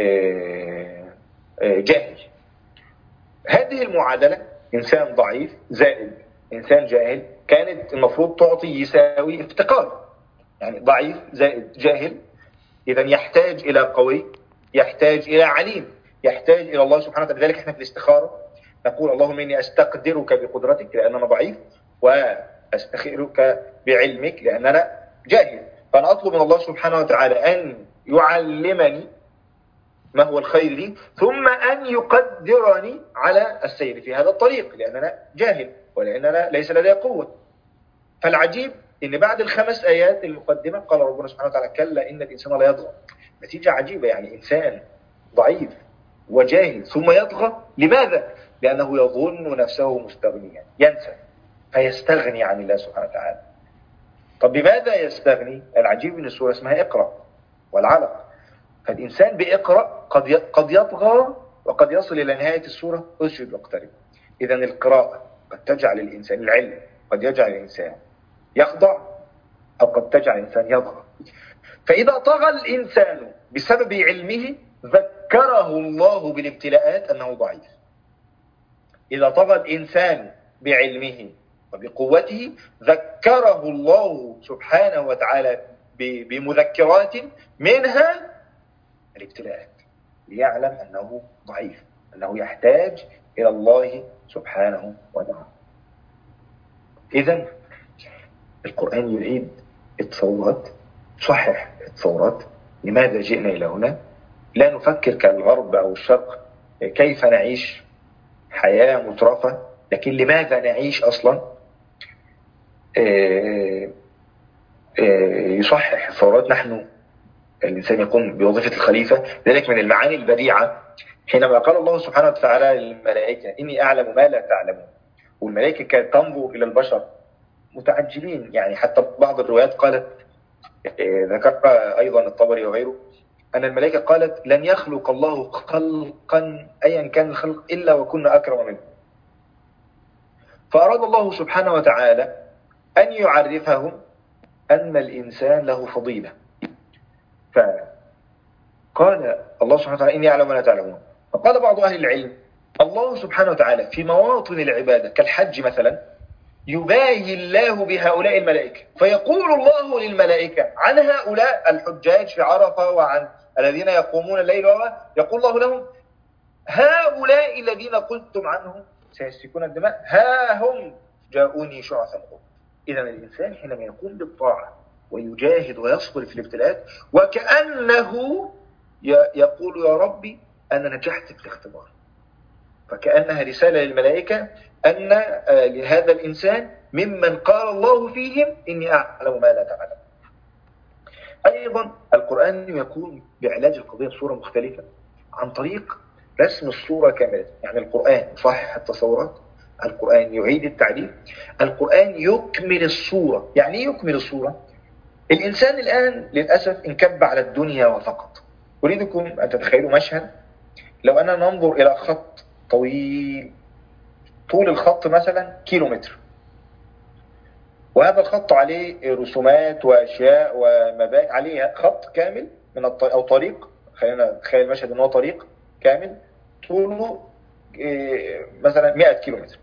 جاهل. هذه المعادلة إنسان ضعيف زائد إنسان جاهل كانت المفروض تعطي يساوي افتقار. يعني ضعيف زائد جاهل، إذا يحتاج إلى قوي، يحتاج إلى عليم، يحتاج إلى الله سبحانه وتعالى. لذلك إحنا في الاستخارة نقول: اللهم إني أستقدرك بقدرتك لأننا ضعيف، وأستخيرك بعلمك لأننا جاهل. فأنا أطلب من الله سبحانه وتعالى أن يعلمني ما هو الخير لي، ثم أن يقدرني على السير في هذا الطريق، لأننا جاهل ولأننا ليس لدي قوة. فالعجيب إن بعد الخمس آيات المقدمة قال ربنا سبحانه وتعالى: كلا إن الإنسان لا يطغى. نتيجة عجيبة، يعني إنسان ضعيف وجاهل ثم يطغى. لماذا؟ لأنه يظن نفسه مستغنيا، ينسى فيستغني عن الله سبحانه وتعالى. طب بماذا يستغني؟ العجيب إن السورة اسمها اقرأ والعلق، فالإنسان بإقرأ قد يطغى وقد يصل إلى نهاية السورة اسجد واقترب. إذا القراءة قد تجعل الإنسان، العلم قد يجعل الإنسان يخضع أو قد تجعل الإنسان يطغى. فإذا طغى الإنسان بسبب علمه ذكره الله بالابتلاءات أنه ضعيف. إذا طغى الإنسان بعلمه وبقوته ذكره الله سبحانه وتعالى بمذكرات منها الابتلاءات، ليعلم أنه ضعيف، أنه يحتاج إلى الله سبحانه وتعالى. إذن القرآن يعيد التصورات، صحح التصورات. لماذا جئنا إلى هنا؟ لا نفكر كالغرب أو الشرق كيف نعيش حياة مترفة، لكن لماذا نعيش أصلا. يصحح التصورات. نحن الإنسان يقوم بوظيفة الخليفة. ذلك من المعاني البديعة حينما قال الله سبحانه وتعالى للملائكة: إني أعلم ما لا تعلمون. والملائكة كانت تنظر إلى البشر متعجبين، يعني حتى بعض الروايات قالت، ذكر أيضا الطبري وغيره، أن الملائكة قالت: لن يخلق الله خلقا أيا كان الخلق إلا وكنا أكرم منه. فأراد الله سبحانه وتعالى أن يعرفهم أن الإنسان له فضيلة. فقال الله سبحانه وتعالى: إني أعلم ما لا تعلمون. فقال بعض أهل العلم: الله سبحانه وتعالى في مواطن العبادة كالحج مثلا يباهي الله بهؤلاء الملائكة، فيقول الله للملائكة عن هؤلاء الحجاج في عرفة وعن الذين يقومون الليل، يقول الله لهم: هؤلاء الذين قلتم عنهم سيسفكون الدماء ها هم جاءوني شعثا غبرا. إذا الإنسان حينما يقوم بالطاعة ويجاهد ويصبر في الابتلاءات وكأنه يقول: يا ربي أنا نجحت في الاختبار. فكأنها رسالة للملائكة أن لهذا الإنسان ممن قال الله فيهم: إني أعلم ما لا تعلم. أيضا القرآن يقوم بعلاج القضية بصورة مختلفة عن طريق رسم الصورة كاملة. يعني القرآن يصحح التصورات، القرآن يعيد التعريف، القرآن يكمل الصورة. يعني إيه يكمل الصورة؟ الإنسان الآن للأسف انكب على الدنيا وفقط. أريدكم أن تتخيلوا مشهد: لو أننا ننظر إلى خط طويل، طول الخط مثلا كيلومتر، وهذا الخط عليه رسومات وأشياء ومباني، عليه خط كامل من أو طريق، خلينا نتخيل المشهد أنه طريق كامل طوله مثلا 100 كيلومتر،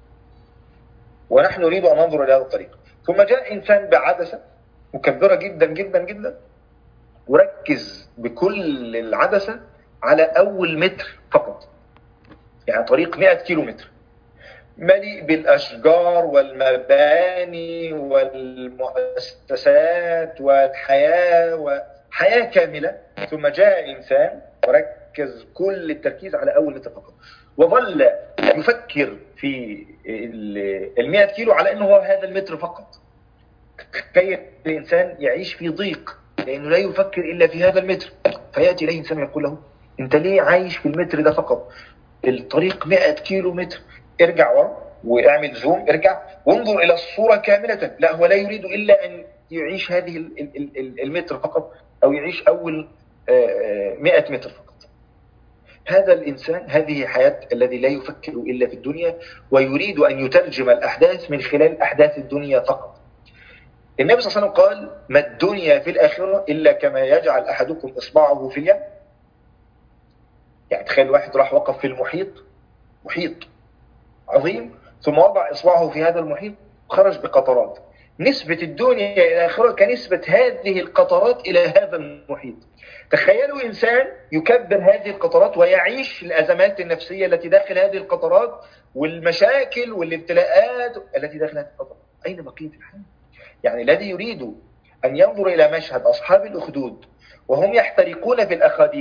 ونحن نريد أن ننظر إلى هذا الطريق. ثم جاء إنسان بعدسة مكبرة جدا جدا جدا وركز بكل العدسة على أول متر فقط، يعني طريق 100 كيلومتر مليء بالأشجار والمباني والمؤسسات والحياة وحياة كاملة. ثم جاء إنسان وركز كل التركيز على أول متر فقط، وظل يفكر في 100 كيلو على أنه هو هذا المتر فقط. تخيل الإنسان يعيش في ضيق لأنه لا يفكر إلا في هذا المتر. فيأتي إليه إنسان يقول له: أنت ليه عايش في المتر ده فقط؟ الطريق 100 كيلو متر. ارجع ورا واعمل زوم، ارجع وانظر إلى الصورة كاملة. لا، هو لا يريد إلا أن يعيش هذه المتر فقط، أو يعيش أول 100 متر فقط. هذا الإنسان، هذه حياة الذي لا يفكر إلا في الدنيا ويريد أن يترجم الأحداث من خلال أحداث الدنيا فقط. النبي صلى الله عليه وسلم قال: ما الدنيا في الآخرة إلا كما يجعل أحدكم إصبعه في اليم. يعني تخيل واحد راح وقف في المحيط، محيط عظيم، ثم وضع إصبعه في هذا المحيط وخرج بقطرات. نسبة الدنيا إلى الآخرة كنسبة هذه القطرات إلى هذا المحيط. تخيلوا إنسان يكبر هذه القطرات ويعيش الأزمات النفسية التي داخل هذه القطرات والمشاكل والابتلاءات التي داخل هذه القطرات. أين بقية الحياة؟ يعني الذي يريد أن ينظر إلى مشهد أصحاب الأخدود وهم يحترقون في الأخاديد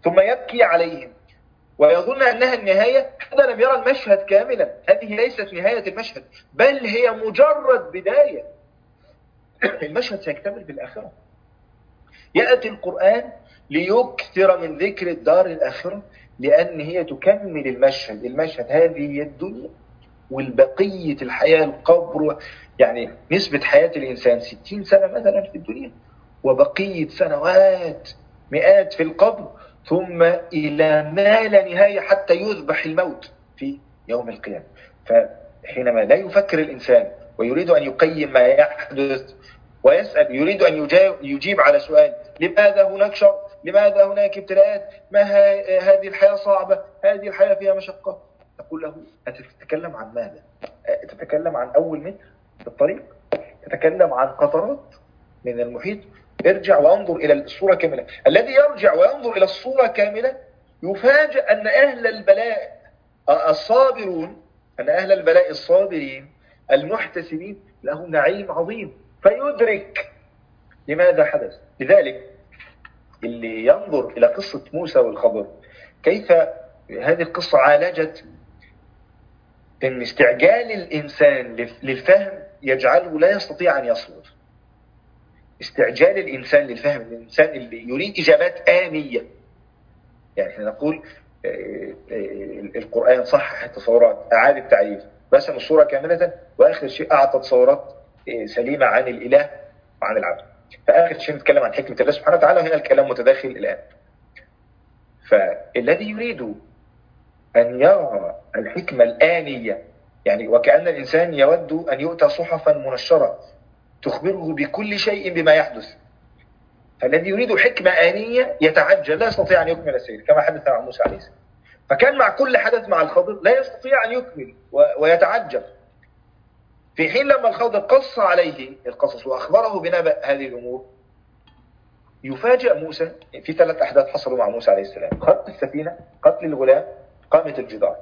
ثم يبكي عليهم ويظن أنها النهاية. هذا لم يرى المشهد كاملا، هذه ليست نهاية المشهد، بل هي مجرد بداية. المشهد سيكتمل بالآخرة. يأتي القرآن ليكثر من ذكر الدار الآخرة، لأن هي تكمل المشهد هذه هي الدنيا، والبقية الحياة القبر. يعني نسبة حياة الإنسان 60 سنة مثلا في الدنيا، وبقية سنوات مئات في القبر، ثم إلى ما لا نهاية حتى يذبح الموت في يوم القيامة. فحينما لا يفكر الإنسان ويريد أن يقيم ما يحدث ويسأل، يريد أن يجيب على سؤال: لماذا هناك شر؟ لماذا هناك ابتلاءات؟ ما هذه الحياة صعبة؟ هذه الحياة فيها مشقة. تقول له: أتتكلم عن ماذا؟ تتكلم عن أول متر في الطريق؟ تتكلم عن قطرات من المحيط؟ ارجع وانظر إلى الصورة كاملة. الذي يرجع وينظر إلى الصورة كاملة يفاجأ أن أهل البلاء الصابرون، أن أهل البلاء الصابرين المحتسبين لهم نعيم عظيم، فيدرك لماذا حدث. لذلك اللي ينظر إلى قصة موسى والخضر، كيف هذه القصة عالجت أن استعجال الإنسان للفهم يجعله لا يستطيع أن يصبر. استعجال الإنسان للفهم، الإنسان اللي يريد إجابات آنية. يعني احنا نقول القرآن صحح التصورات، أعاد التعريف، رسم الصورة كاملة، وآخر شيء أعطى تصورات سليمة عن الإله وعن العبد. فآخر شيء نتكلم عن حكمة الله سبحانه وتعالى، وهنا الكلام متداخل الآن. فالذي يريد أن يرى الحكمة الآنية، يعني وكأن الإنسان يود أن يؤتى صحفا منشرة تخبره بكل شيء بما يحدث، فالذي يريد حكمة آنية يتعجل، لا يستطيع أن يكمل السير كما حدث مع موسى عليه السلام. فكان مع كل حدث مع الخضر لا يستطيع أن يكمل ويتعجل، في حين لما الخضر قص عليه القصص وأخبره بنبأ هذه الأمور، يفاجأ موسى في 3 أحداث حصلوا مع موسى عليه السلام: خط السفينة، قتل الغلام، قامة الجدار.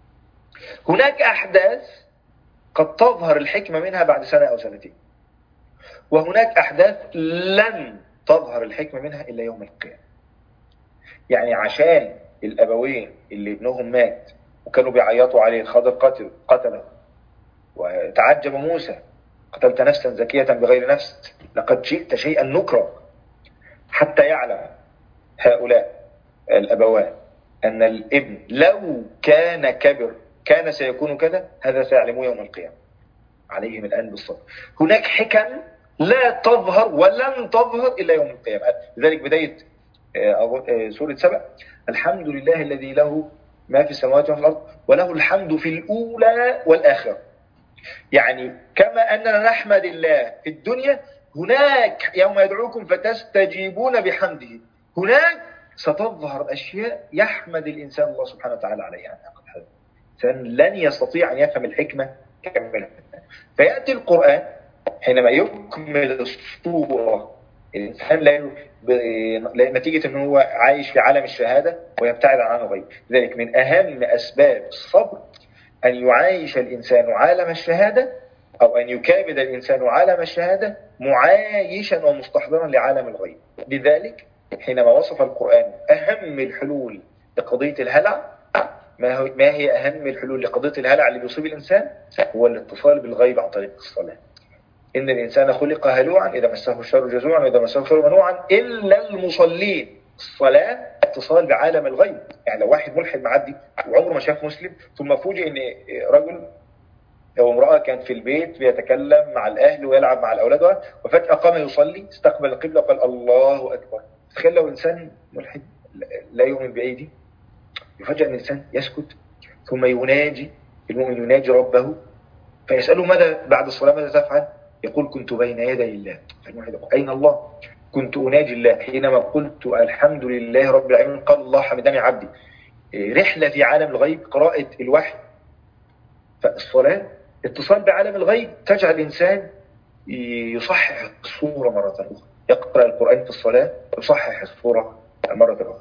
هناك أحداث قد تظهر الحكمة منها بعد 1 أو 2 سنين، وهناك أحداث لن تظهر الحكمة منها إلا يوم القيامة. يعني عشان الأبوين اللي ابنهم مات وكانوا بيعيطوا عليه، الخضر قتله، وتعجب موسى: قتلت نفسا زكية بغير نفس، لقد جئت شيئا نكرا. حتى يعلم هؤلاء الأبوان أن الابن لو كان كبر كان سيكون كذا، هذا سيعلمه يوم القيامة. عليهم الآن بالصبر. هناك حكم لا تظهر ولن تظهر إلا يوم القيامة. لذلك بداية سورة سبأ: الحمد لله الذي له ما في السماوات وفي الأرض وله الحمد في الأولى والآخرة. يعني كما أننا نحمد الله في الدنيا، هناك يوم يدعوكم فتستجيبون بحمده، هناك ستظهر أشياء يحمد الإنسان الله سبحانه وتعالى عليها. الإنسان لن يستطيع أن يفهم الحكمة كاملة. فيأتي القرآن حينما يكمل الصورة، الإنسان لا نتيجة أنه هو عايش في عالم الشهادة ويبتعد عن الغيب. لذلك من أهم أسباب الصبر أن يعايش الإنسان عالم الشهادة، أو أن يكابد الإنسان عالم الشهادة معايشا ومستحضرا لعالم الغيب. لذلك حينما وصف القرآن أهم الحلول لقضية الهلع، ما هي أهم الحلول لقضية الهلع اللي بيصيب الإنسان؟ هو الاتصال بالغيب عن طريق الصلاة. إن الإنسان خلق هلوعا إذا مسه الشر جزوعا وإذا مسه الخير منوعا إلا المصلين. الصلاة اتصال بعالم الغيب. يعني لو واحد ملحد معدي وعمره ما شاف مسلم، ثم فوجئ إن رجل أو امرأة كانت في البيت بيتكلم مع الأهل ويلعب مع الأولاد، وفجأة قام يصلي، استقبل القبلة وقال الله أكبر. تخيل لو إنسان ملحد لا يؤمن بأيدي، يفجأ أن الإنسان يسكت، ثم يناجي، المؤمن يناجي ربه فيسأله: ماذا بعد الصلاة ماذا تفعل؟ يقول: كنت بين يدي الله. فالواحد يقول: أين الله؟ كنت أناجي الله حينما قلت الحمد لله رب العالمين، قال الله حمدني عبدي. رحلة في عالم الغيب، قراءة الوحي. فالصلاة اتصال بعالم الغيب تجعل الإنسان يصحح الصورة مرة أخرى. يقرأ القرآن في الصلاة يصحح الصورة مرة أخرى.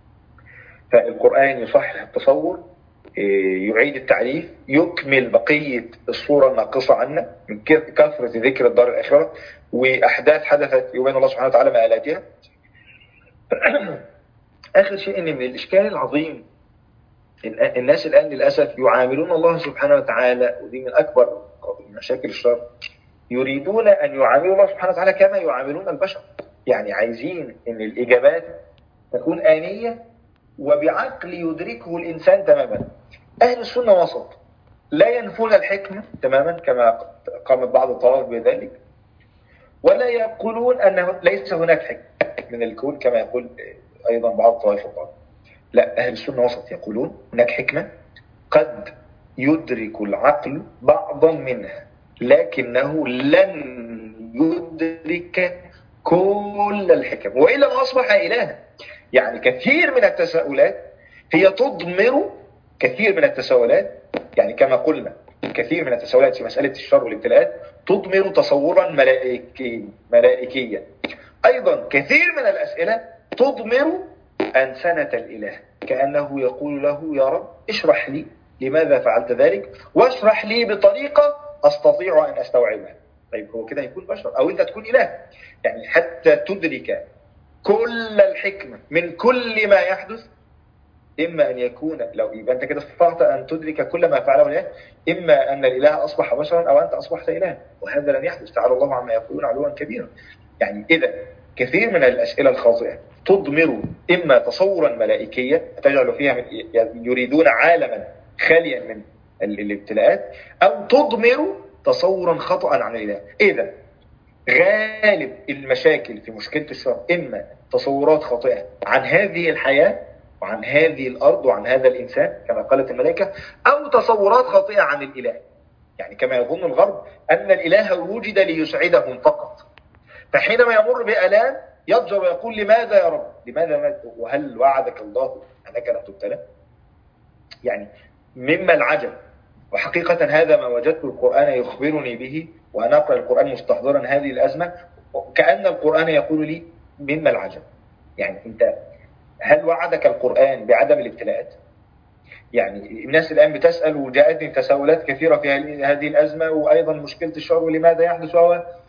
فالقرآن يصحح التصور، يعيد التعريف، يكمل بقية الصورة الناقصة عنا من كثرة ذكر الدار الآخرة وأحداث حدثت يبين الله سبحانه وتعالى مآلاتها. آخر شيء إن من الإشكال العظيم الناس الآن للأسف يعاملون الله سبحانه وتعالى، ودي من أكبر مشاكل الشر، يريدون أن يعاملوا الله سبحانه وتعالى كما يعاملون البشر. يعني عايزين أن الإجابات تكون آنية وبعقل يدركه الإنسان تماما. أهل السنة وسط، لا ينفون الحكمة تماما كما قامت بعض الطوائف بذلك، ولا يقولون أنه ليس هناك حكمة من الكون كما يقول أيضا بعض الطوائف الضالة. لا، أهل السنة وسط، يقولون هناك حكمة قد يدرك العقل بعضا منها، لكنه لن يدرك كل الحكم، وإلا ما أصبح إلها. يعني كثير من التساؤلات هي تضمر كثير من التساؤلات، يعني كما قلنا كثير من التساؤلات في مسألة الشر والابتلاءات تضمر تصورا ملائكيا. أيضا كثير من الأسئلة تضمر أنسنة الإله، كأنه يقول له يا رب اشرح لي لماذا فعلت ذلك، واشرح لي بطريقة أستطيع أن أستوعبها. طيب هو كده يكون بشر أو أنت تكون إله؟ يعني حتى تدرك كل الحكمة من كل ما يحدث، إما أن يكون لو يبقى أنت كده استطعت أن تدرك كل ما فعله الإله، إما أن الإله أصبح بشرا أو أنت أصبحت إله، وهذا لن يحدث. تعالى الله عما يقولون علوا كبيرا. يعني إذا كثير من الأسئلة الخاطئة تضمر إما تصورا ملائكيا تجعل فيها يريدون عالما خاليا من الابتلاءات، أو تضمر تصورا خطأ عن الإله. إذا غالب المشاكل في مشكلة الشر إما تصورات خاطئة عن هذه الحياة وعن هذه الأرض وعن هذا الإنسان كما قالت الملائكة، أو تصورات خاطئة عن الإله، يعني كما يظن الغرب أن الإله وجد ليسعدهم فقط، فحينما يمر بآلام يضجر ويقول لماذا يا رب، لماذا، وهل وعدك الله أنك لا تبتلى؟ يعني مما العجب، وحقيقة هذا ما وجدت القرآن يخبرني به وأنا أقرأ القرآن مستحضرا هذه الأزمة، كأن القرآن يقول لي مما العجب. يعني أنت هل وعدك القرآن بعدم الابتلاءات؟ يعني الناس الآن بتسأل، وجاءتني تساؤلات كثيرة في هذه الأزمة، وأيضا مشكلة الشر ولماذا يحدث،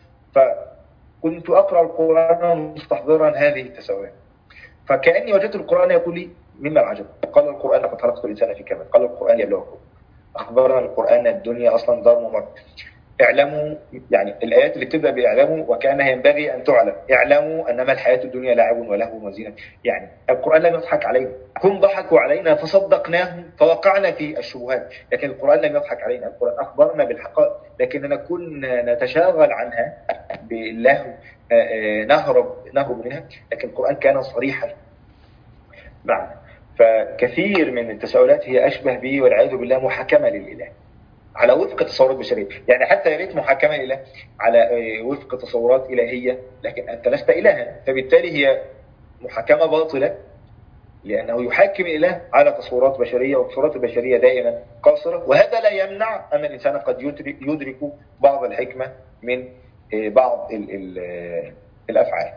فكنت أقرأ القرآن مستحضرا هذه التساؤلات، فكأني وجدت القرآن يقول لي مما العجب. قال القرآن لقد خلقت الإنسان في كبد، قال القرآن يبلغكم، أخبرنا القرآن الدنيا أصلا دار ممر، اعلموا، يعني الآيات اللي بتبدأ بإعلموا وكأنها ينبغي أن تعلم، اعلموا أنما الحياة الدنيا لعب ولهو وزينة. يعني القرآن لم يضحك علينا، هم ضحكوا علينا فصدقناهم فوقعنا في الشبهات، لكن القرآن لم يضحك علينا، القرآن أخبرنا بالحقائق، لكننا كنا نتشاغل عنها باللهو، نهرب منها، لكن القرآن كان صريحا معنا. فكثير من التساؤلات هي أشبه به والعياذ بالله محاكمة للإله على وفق تصورات بشرية، يعني حتى يا ريت محاكمة إله على وفق تصورات إلهية، لكن أنت لست إلها، فبالتالي هي محاكمة باطلة، لأنه يحاكم الإله على تصورات بشرية، والتصورات البشرية دائما قاصرة، وهذا لا يمنع أن الإنسان قد يدرك بعض الحكمة من بعض الأفعال.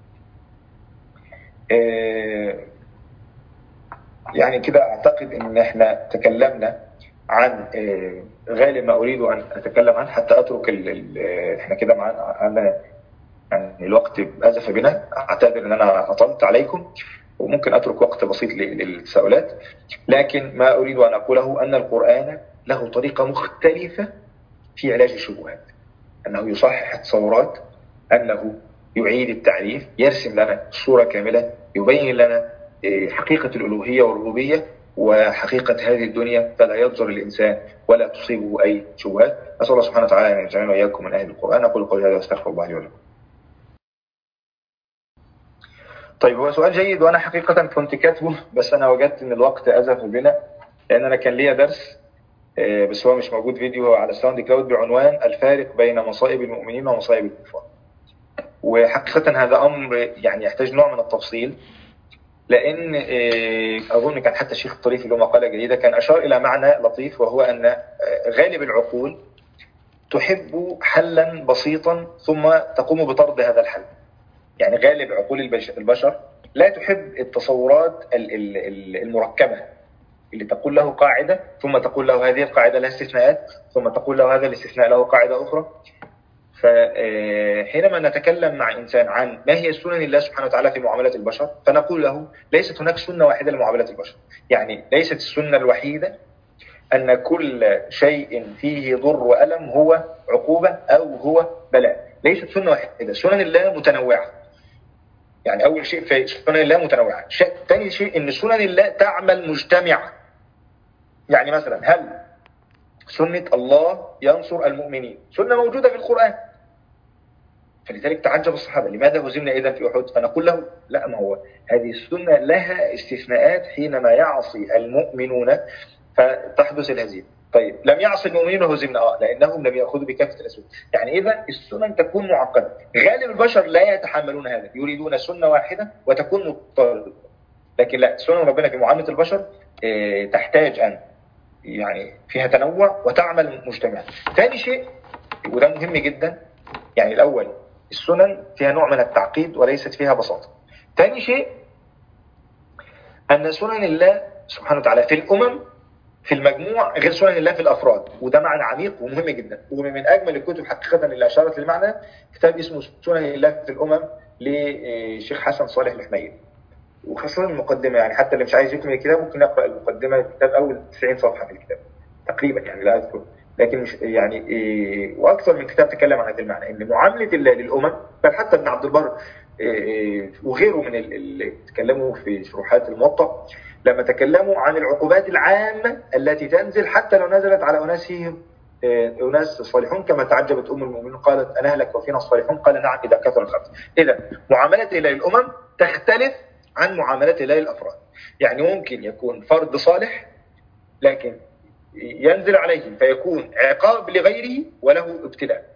يعني كده أعتقد أن احنا تكلمنا عن غالب ما أريد أن أتكلم عنه، حتى أترك احنا كده معنا يعني الوقت أزف بنا، أعتذر أن أنا أطلت عليكم، وممكن أترك وقت بسيط للتساؤلات، لكن ما أريد أن أقوله أن القرآن له طريقة مختلفة في علاج الشبهات، أنه يصحح التصورات، أنه يعيد التعريف، يرسم لنا صورة كاملة، يبين لنا حقيقة الألوهية والربوبية وحقيقة هذه الدنيا، فلا يضجر الإنسان ولا تصيبه أي شبهات. أسأل الله سبحانه وتعالى أن يجعلنا وإياكم من أهل القرآن. أقول قولي هذا واستغفر الله لي ولكم. طيب، هو سؤال جيد، وأنا حقيقة كنت كاتبه، بس أنا وجدت أن الوقت أزف بنا، لأن أنا كان ليا درس بس هو مش موجود فيديو على الساوند كلاود بعنوان الفارق بين مصائب المؤمنين ومصائب الكفار، وحقيقة هذا أمر يعني يحتاج نوع من التفصيل، لأن أظن كان حتى الشيخ الطريفي له مقالة جديدة كان أشار إلى معنى لطيف، وهو أن غالب العقول تحب حلا بسيطا ثم تقوم بطرد هذا الحل. يعني غالب عقول البشر لا تحب التصورات المركبة اللي تقول له قاعدة ثم تقول له هذه القاعدة لها استثناءات، ثم تقول له هذا الاستثناء له قاعدة أخرى. فحينما نتكلم مع إنسان عن ما هي سنن الله سبحانه وتعالى في معاملة البشر، فنقول له ليست هناك سنة واحدة لمعاملة البشر. يعني ليست السنة الوحيدة أن كل شيء فيه ضر وألم هو عقوبة أو هو بلاء. ليست سنة واحدة، سنن الله متنوعة. يعني أول شيء في سنن الله متنوعة. ثاني شيء أن سنن الله تعمل مجتمعة. يعني مثلا هل سنة الله ينصر المؤمنين سنة موجودة في القرآن، فلذلك تعجب الصحابة لماذا هزمنا إذا في أحد؟ فنقول له لا، ما هو هذه السنة لها استثناءات حينما يعصي المؤمنون فتحدث الهزيمة. طيب لم يعصي المؤمنين وهزمنا لأنهم لم يأخذوا بكافة الأسباب. يعني إذا السنن تكون معقدة. غالب البشر لا يتحملون هذا، يريدون سنة واحدة وتكون مضطردة. لكن لا، سنن ربنا في معاملة البشر تحتاج أن يعني فيها تنوع وتعمل مجتمعا. ثاني شيء وده مهم جدا، يعني الأول السنن فيها نوع من التعقيد وليست فيها بساطة. ثاني شيء أن سنن الله سبحانه وتعالى في الأمم في المجموع غير سنن الله في الأفراد، وده معنى عميق ومهم جدا. ومن أجمل الكتب حقيقة اللي أشارت للمعنى كتاب اسمه سنن الله في الأمم لشيخ حسن صالح الحميد، وخاصة المقدمة. يعني حتى اللي مش عايز يكمل الكتاب ممكن يقرأ المقدمة. الكتاب أول 90 صفحة في الكتاب تقريبا، يعني لا أذكر، لكن مش يعني واكثر من كتاب تكلم عن هذا المعنى، ان معامله الله للامم. بل حتى ابن عبد البر وغيره من اللي تكلموا في شروحات الموطأ لما تكلموا عن العقوبات العامه التي تنزل حتى لو نزلت على اناس فيهم اناس صالحون، كما تعجبت ام المؤمنين قالت انا اهلك وفينا الصالحون، قال نعم اذا كثر الخبث. اذا معامله الله للامم تختلف عن معامله الله للافراد. يعني ممكن يكون فرد صالح لكن ينزل عليه فيكون عقاب لغيره وله ابتلاء.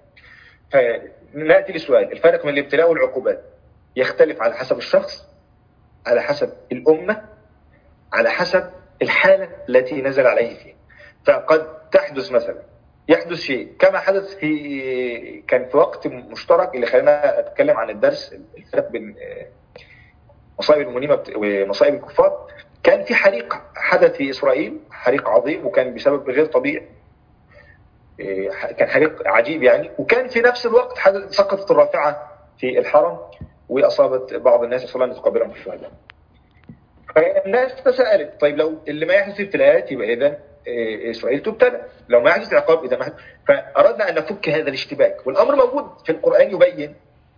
فنأتي للسؤال، الفرق بين الابتلاء والعقوبات يختلف على حسب الشخص، على حسب الأمة، على حسب الحالة التي نزل عليه فيها. فقد تحدث مثلا يحدث شيء كما حدث كان في وقت مشترك اللي خلينا أتكلم عن الدرس الفرق بين مصائب المؤمنين ومصائب الكفار. كان في حريق حدث في إسرائيل، حريق عظيم وكان بسبب غير طبيعي، كان حريق عجيب يعني. وكان في نفس الوقت سقطت الرافعة في الحرم وأصابت بعض الناس، صلى الله عليه وسلم تقبلهم في الشهداء. فالناس تساءلت طيب لو اللي ما يحدث ابتلاءات يبقى إذن إسرائيل تبتلى، لو ما يحدث عقاب إذا ما. فأردنا أن نفك هذا الاشتباك، والأمر موجود في القرآن يبين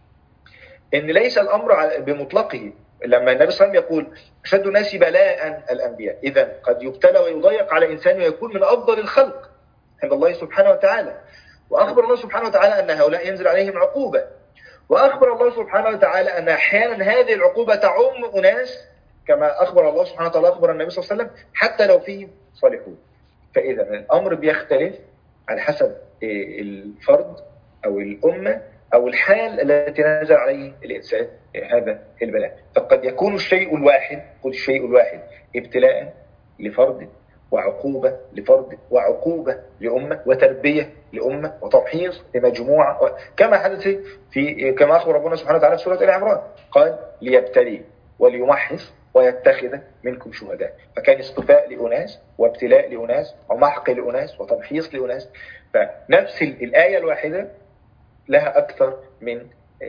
إن ليس الأمر بمطلقه. لما النبي صلى الله عليه وسلم يقول أشد الناس بلاء الأنبياء، إذن قد يبتلى ويضيق على إنسان ويكون من أفضل الخلق عند الله سبحانه وتعالى. وأخبر الله سبحانه وتعالى أن هؤلاء ينزل عليهم عقوبة، وأخبر الله سبحانه وتعالى أن أحيانا هذه العقوبة تعم أناس كما أخبر الله سبحانه وتعالى أخبر النبي صلى الله عليه وسلم حتى لو فيهم صالحون. فإذا الأمر بيختلف على حسب الفرد أو الأمة أو الحال التي نزل عليه الإنسان هذا البلاء. فقد يكون الشيء الواحد ابتلاء لفرد وعقوبة لفرد وعقوبة لأمة وتربية لأمة وتمحيص لمجموعة، كما حدث كما أخبر ربنا سبحانه وتعالى في سورة آل عمران قال ليبتلي وليمحص ويتخذ منكم شهداء. فكان اصطفاء لأناس وابتلاء لأناس ومحق لأناس وتمحيص لأناس. فنفس الآية الواحدة لها أكثر من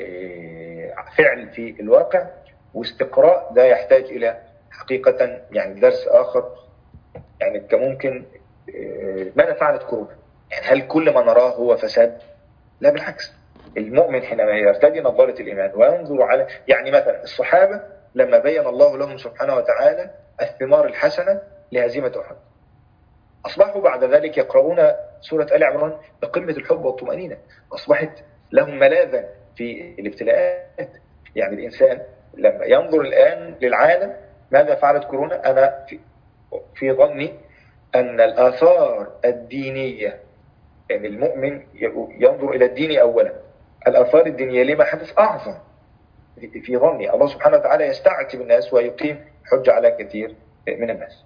فعل في الواقع، واستقراء ده يحتاج إلى حقيقة يعني درس آخر. يعني كممكن ماذا فعلت كورونا؟ يعني هل كل ما نراه هو فساد؟ لا بالعكس. المؤمن حينما يرتدي نظارة الإيمان وينظر على يعني مثلا الصحابة لما بين الله لهم سبحانه وتعالى الثمار الحسنة لهزيمة أحد، أصبحوا بعد ذلك يقرؤون سورة آل عمران بقمة الحب والطمأنينة، أصبحت لهم ملاذا في الابتلاءات. يعني الإنسان لما ينظر الآن للعالم ماذا فعلت كورونا، أنا في ظني أن الآثار الدينية، يعني المؤمن ينظر إلى الدين أولا، الآثار الدينية لما حدث أعظم في ظني. الله سبحانه وتعالى يستعتب الناس ويقيم حجة على كثير من الناس.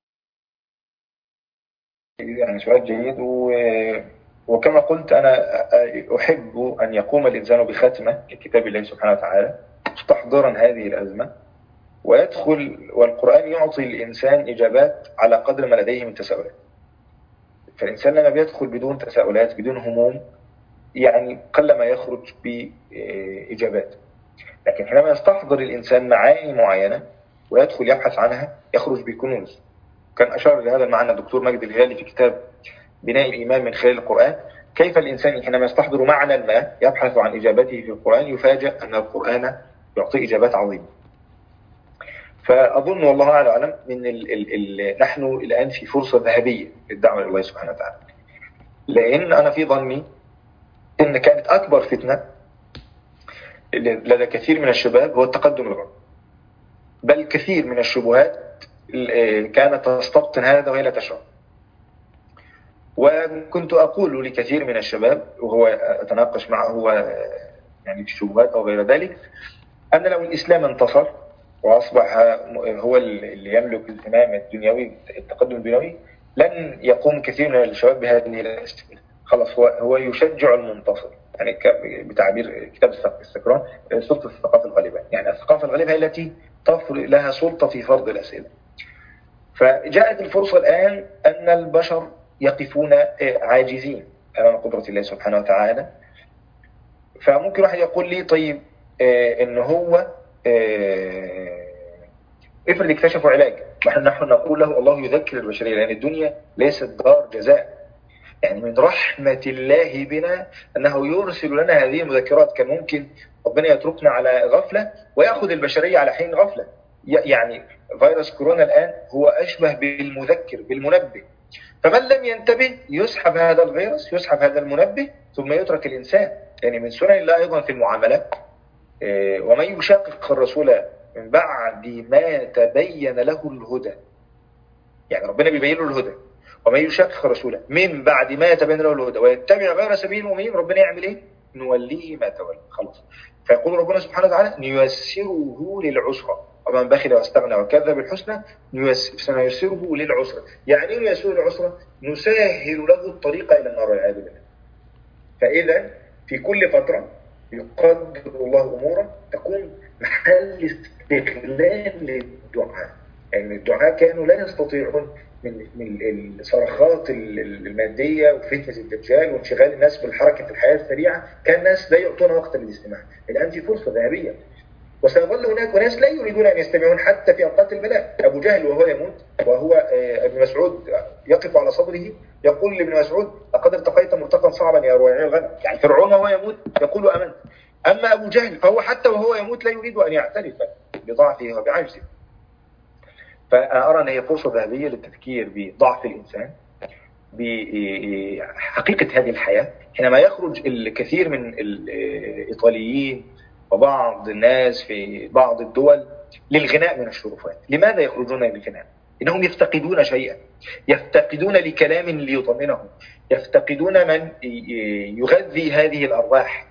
يعني سؤال جيد، وكما قلت أنا أحب أن يقوم الإنسان بختمة لكتاب الله سبحانه وتعالى مستحضرا هذه الأزمة ويدخل، والقرآن يعطي الإنسان إجابات على قدر ما لديه من تساؤلات. فالإنسان لما بيدخل بدون تساؤلات بدون هموم يعني قلما يخرج بإجابات. لكن حينما يستحضر الإنسان معاني معينة ويدخل يبحث عنها يخرج بكنوز. كان أشار لهذا المعنى الدكتور مجد الهلالي في كتاب بناء الإيمان من خلال القرآن، كيف الإنسان حينما يستحضر معنى ما يبحث عن إجابته في القرآن يفاجأ أن القرآن يعطي إجابات عظيمة. فأظن والله أعلم من نحن الآن في فرصة ذهبية للدعوة إلى الله سبحانه وتعالى، لأن أنا في ظني أن كانت أكبر فتنة لدى كثير من الشباب هو التقدم الغربي، بل كثير من الشبهات كانت تستبطن هذا وهي لا تشعر. وكنت أقول لكثير من الشباب وهو أتناقش معه يعني في الشبهات أو غير ذلك، أن لو الإسلام انتصر وأصبح هو اللي يملك الزمام الدنيوي التقدم الدنيوي لن يقوم كثير من الشباب بهذه الأسئلة. خلاص هو يشجع المنتصر، يعني بتعبير كتاب السكران سلطة الثقافة الغالبة، يعني الثقافة الغالبة هي التي لها سلطة في فرض الأسئلة. فجاءت الفرصة الآن أن البشر يقفون عاجزين أمام قدرة الله سبحانه وتعالى. فممكن واحد يقول لي طيب إن هو افرض اكتشفوا علاج، نحن نقول له الله يذكر البشرية، لأن الدنيا ليست دار جزاء. يعني من رحمة الله بنا أنه يرسل لنا هذه المذكرات. كان ممكن ربنا يتركنا على غفلة ويأخذ البشرية على حين غفلة. يعني فيروس كورونا الآن هو أشبه بالمذكر بالمنبه، فمن لم ينتبه يسحب هذا الفيروس، يسحب هذا المنبه، ثم يترك الإنسان. يعني من سنن الله أيضا في المعاملات، ومن يشاقق الرسول من بعد ما تبين له الهدى، يعني ربنا بيبين له الهدى، ومن يشاقق الرسول من بعد ما يتبين له الهدى ويتبع غير سبيل المؤمنين ربنا يعمل ايه؟ نوليه ما تولى. خلاص. فيقول ربنا سبحانه وتعالى نيسره للعسرى، ومن بخل واستغنى وكذب بالحسنى سنيسره للعسرى. يعني ايه نيسره للعسرى؟ نسهل له الطريق الى النار والعياذ بالله. فاذا في كل فتره يقدر الله امورا تكون محل استغلال للدعاء. يعني الدعاء كانوا لا يستطيعون من الصرخات المادية وفتنة الدجال وانشغال الناس بالحركة في الحياة السريعة، كان الناس لا يعطون وقتا للاستماع. الآن في فرصة ذهبية، وسيظل هناك ناس لا يريدون أن يستمعون حتى في أوقات البلاء. أبو جهل وهو يموت وهو ابن مسعود يقف على صدره يقول لابن مسعود لقد ارتقيت مرتقا صعبا يا رويع الغنم. يعني فرعون وهو يموت يقول أمنت. أما أبو جهل فهو حتى وهو يموت لا يريد أن يعترف بضعفه وبعجزه. فأنا أرى أن هي فرصة ذهبية للتفكير بضعف الإنسان، بحقيقة هذه الحياة. حينما يخرج الكثير من الإيطاليين وبعض الناس في بعض الدول للغناء من الشرفات، لماذا يخرجون للغناء؟ إنهم يفتقدون شيئا، يفتقدون لكلام ليطمئنهم، يفتقدون من يغذي هذه الأرواح.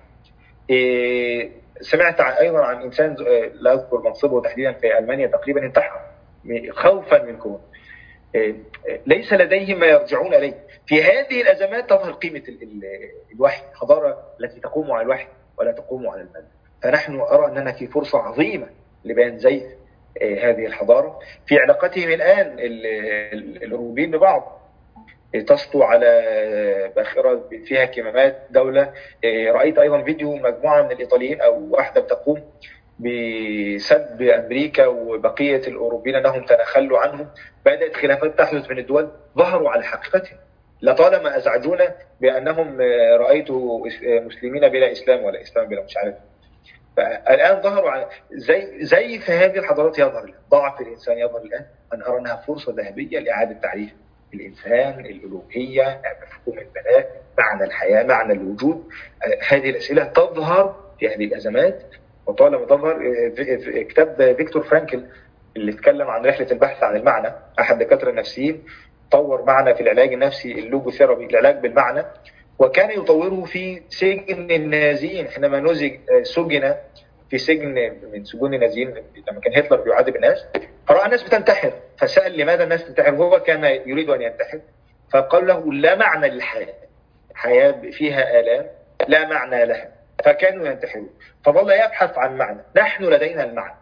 سمعت أيضا عن إنسان لا أذكر منصبه تحديدا في ألمانيا تقريبا انتحر خوفا من كورونا. ليس لديهم ما يرجعون إليه. في هذه الأزمات تظهر قيمة الوحي، الحضارة التي تقوم على الوحي ولا تقوم على المادة. فنحن أرى أننا في فرصة عظيمة لبيان زيف هذه الحضارة في علاقتهم الآن الأوروبيين ببعض. تسطو على باخرة فيها كمامات دولة. رأيت أيضا فيديو مجموعة من الإيطاليين أو واحدة بتقوم بسب أمريكا وبقية الأوروبيين أنهم تنخلوا عنهم. بدأت خلافات تحدث من الدول، ظهروا على حقيقتهم. لطالما أزعجونا بأنهم رأيت مسلمين بلا إسلام ولا إسلام بلا مش عارف. فالآن ظهروا على زي في هذه الحضارات يظهر الآن، ضعف الإنسان يظهر الآن. أنا أرى أنها فرصة ذهبية لإعادة تعريف الإنسان، الألوهية، مفهوم البلاء، معنى الحياة، معنى الوجود. هذه الأسئلة تظهر في هذه الأزمات، وطالما تظهر. كتاب فيكتور فرانكل اللي اتكلم عن رحلة البحث عن المعنى، أحد دكاترة النفسيين، طور معنى في العلاج النفسي اللوجوثيرابي، العلاج بالمعنى، وكان يطوره في سجن النازيين حينما سجن في سجن من سجون النازيين لما كان هتلر بيعذب الناس. فرأى الناس بتنتحر فسأل لماذا الناس تنتحر، وهو كان يريد أن ينتحر. فقال له لا معنى للحياة، حياة فيها آلام لا معنى لها، فكانوا ينتحرون. فظل يبحث عن معنى. نحن لدينا المعنى.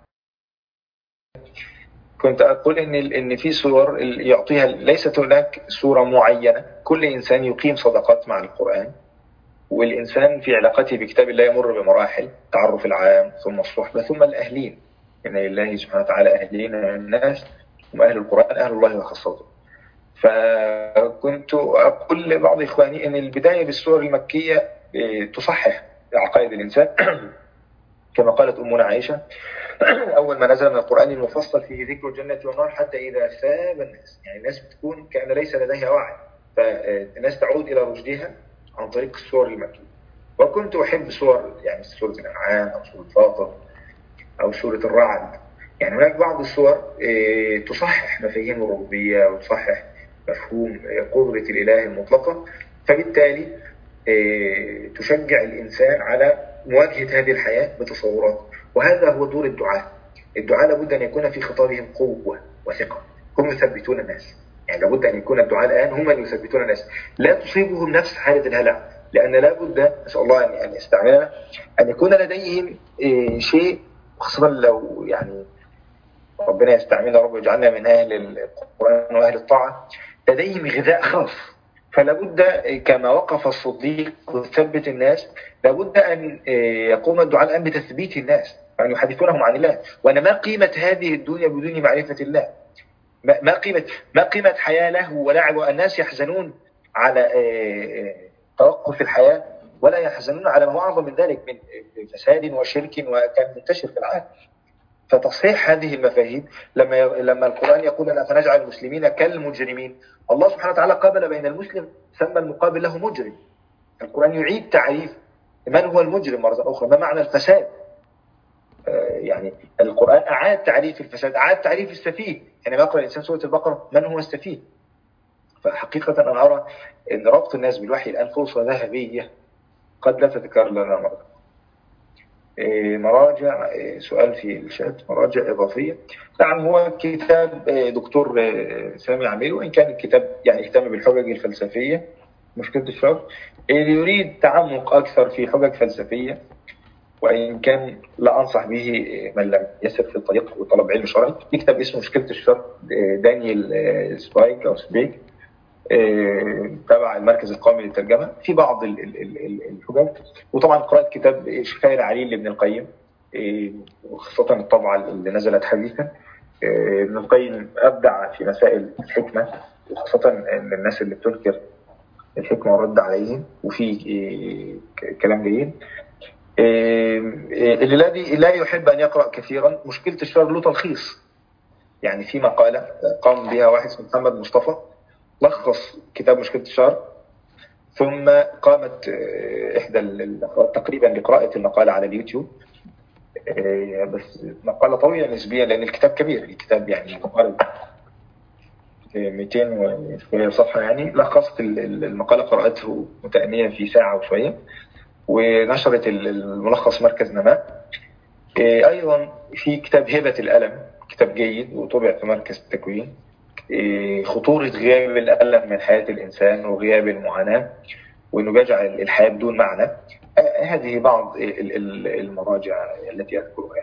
كنت أقول إن في صور يعطيها، ليست هناك صورة معينة. كل إنسان يقيم صداقات مع القرآن والإنسان في علاقته بكتاب الله يمر بمراحل: التعرف العام، ثم الصحبة، ثم الأهلين. إن لله سبحانه وتعالى أهلين من الناس، هم أهل القرآن أهل الله وخاصته. فكنت أقول لبعض إخواني أن البداية بالسور المكية تصحح عقائد الإنسان كما قالت أمنا عائشة: أول ما نزل من القرآن المفصل فيه ذكر الجنة والنار حتى إذا ثاب الناس. يعني الناس بتكون كأن ليس لديها وعي، فالناس تعود إلى رشدها عن طريق السور المكية. وكنت أحب سور، يعني سورة الأنعام أو سورة فاطر أو سورة الرعد. يعني هناك بعض السور تصحح مفاهيم الربوبية وتصحح مفهوم قدرة الإله المطلقة، فبالتالي تشجع الإنسان على مواجهة هذه الحياة بتصورات. وهذا هو دور الدعاء. الدعاء لابد أن يكون في خطابهم قوة وثقة، هم يثبتون الناس. يعني لابد أن يكون الدعاء الآن هم من يثبتون الناس، لا تصيبهم نفس حالة الهلع، لأن لابد، نسأل الله أن يستعملنا، أن يكون لديهم شيء، خاصة لو يعني ربنا يستعملنا رب يجعلنا من أهل القرآن وأهل الطاعة، لديهم غذاء خاص. فلابد كما وقف الصديق وثبت الناس، لابد أن يقوم الدعاء الآن بتثبيت الناس، أن يحدثونهم عن الله، وأن ما قيمة هذه الدنيا بدون معرفة الله. ما قيمة حياة له ولعب، والناس يحزنون على توقف الحياة ولا يحزنون على ما هو أعظم من ذلك من فساد وشرك وكان منتشر في العالم. فتصحيح هذه المفاهيم، لما القرآن يقول لنا فنجعل المسلمين كالمجرمين، الله سبحانه وتعالى قابل بين المسلم، سمى المقابل له مجرم. القرآن يعيد تعريف من هو المجرم مرة أخرى، ما معنى الفساد. يعني القرآن أعاد تعريف الفساد، أعاد تعريف السفيه. حينما يقرأ الإنسان سورة البقرة من هو السفيه؟ فحقيقة أنا أرى أن ربط الناس بالوحي الآن فرصة ذهبية قد لا تتكرر لنا مرة. مراجع، سؤال في الشات، مراجع إضافية. نعم، هو كتاب دكتور سامي عميل، وإن كان الكتاب يعني يهتم بالحجج الفلسفية، مشكلة الشر، اللي يريد تعمق أكثر في حجج فلسفية، وإن كان لا أنصح به من لم يسر في الطريق وطلب علم شرعي. كتاب اسمه مشكلة الشر، دانيال سبايك أو سبيك، تبع المركز القومي للترجمة، في بعض الحجج. وطبعا قرأت كتاب شفاء العليل لابن القيم، وخاصة الطبعة اللي نزلت حديثا. ابن القيم أبدع في مسائل الحكمة، وخاصة أن الناس اللي بتنكر الحكمة ورد عليهم، وفي كلام جيد. الذي لا يحب أن يقرأ كثيرا مشكلة الشر له تلخيص، يعني في مقالة قام بها واحد اسمه محمد مصطفى، لخص كتاب مشكلة الشر، ثم قامت إحدى تقريبا بقراءة المقالة على اليوتيوب. بس مقالة طويلة نسبيا لأن الكتاب كبير، الكتاب يعني مقارب 200 وشوية صفحة. يعني لخصت المقالة، قرأته متأنية في ساعة وشوية، ونشرت الملخص مركز نماء. أيضا في كتاب هبة الألم، كتاب جيد وطبع في مركز التكوين، خطورة غياب الألم من حياة الإنسان وغياب المعاناة، وأنه بيجعل الحياة بدون معنى. هذه بعض المراجع التي أذكرها.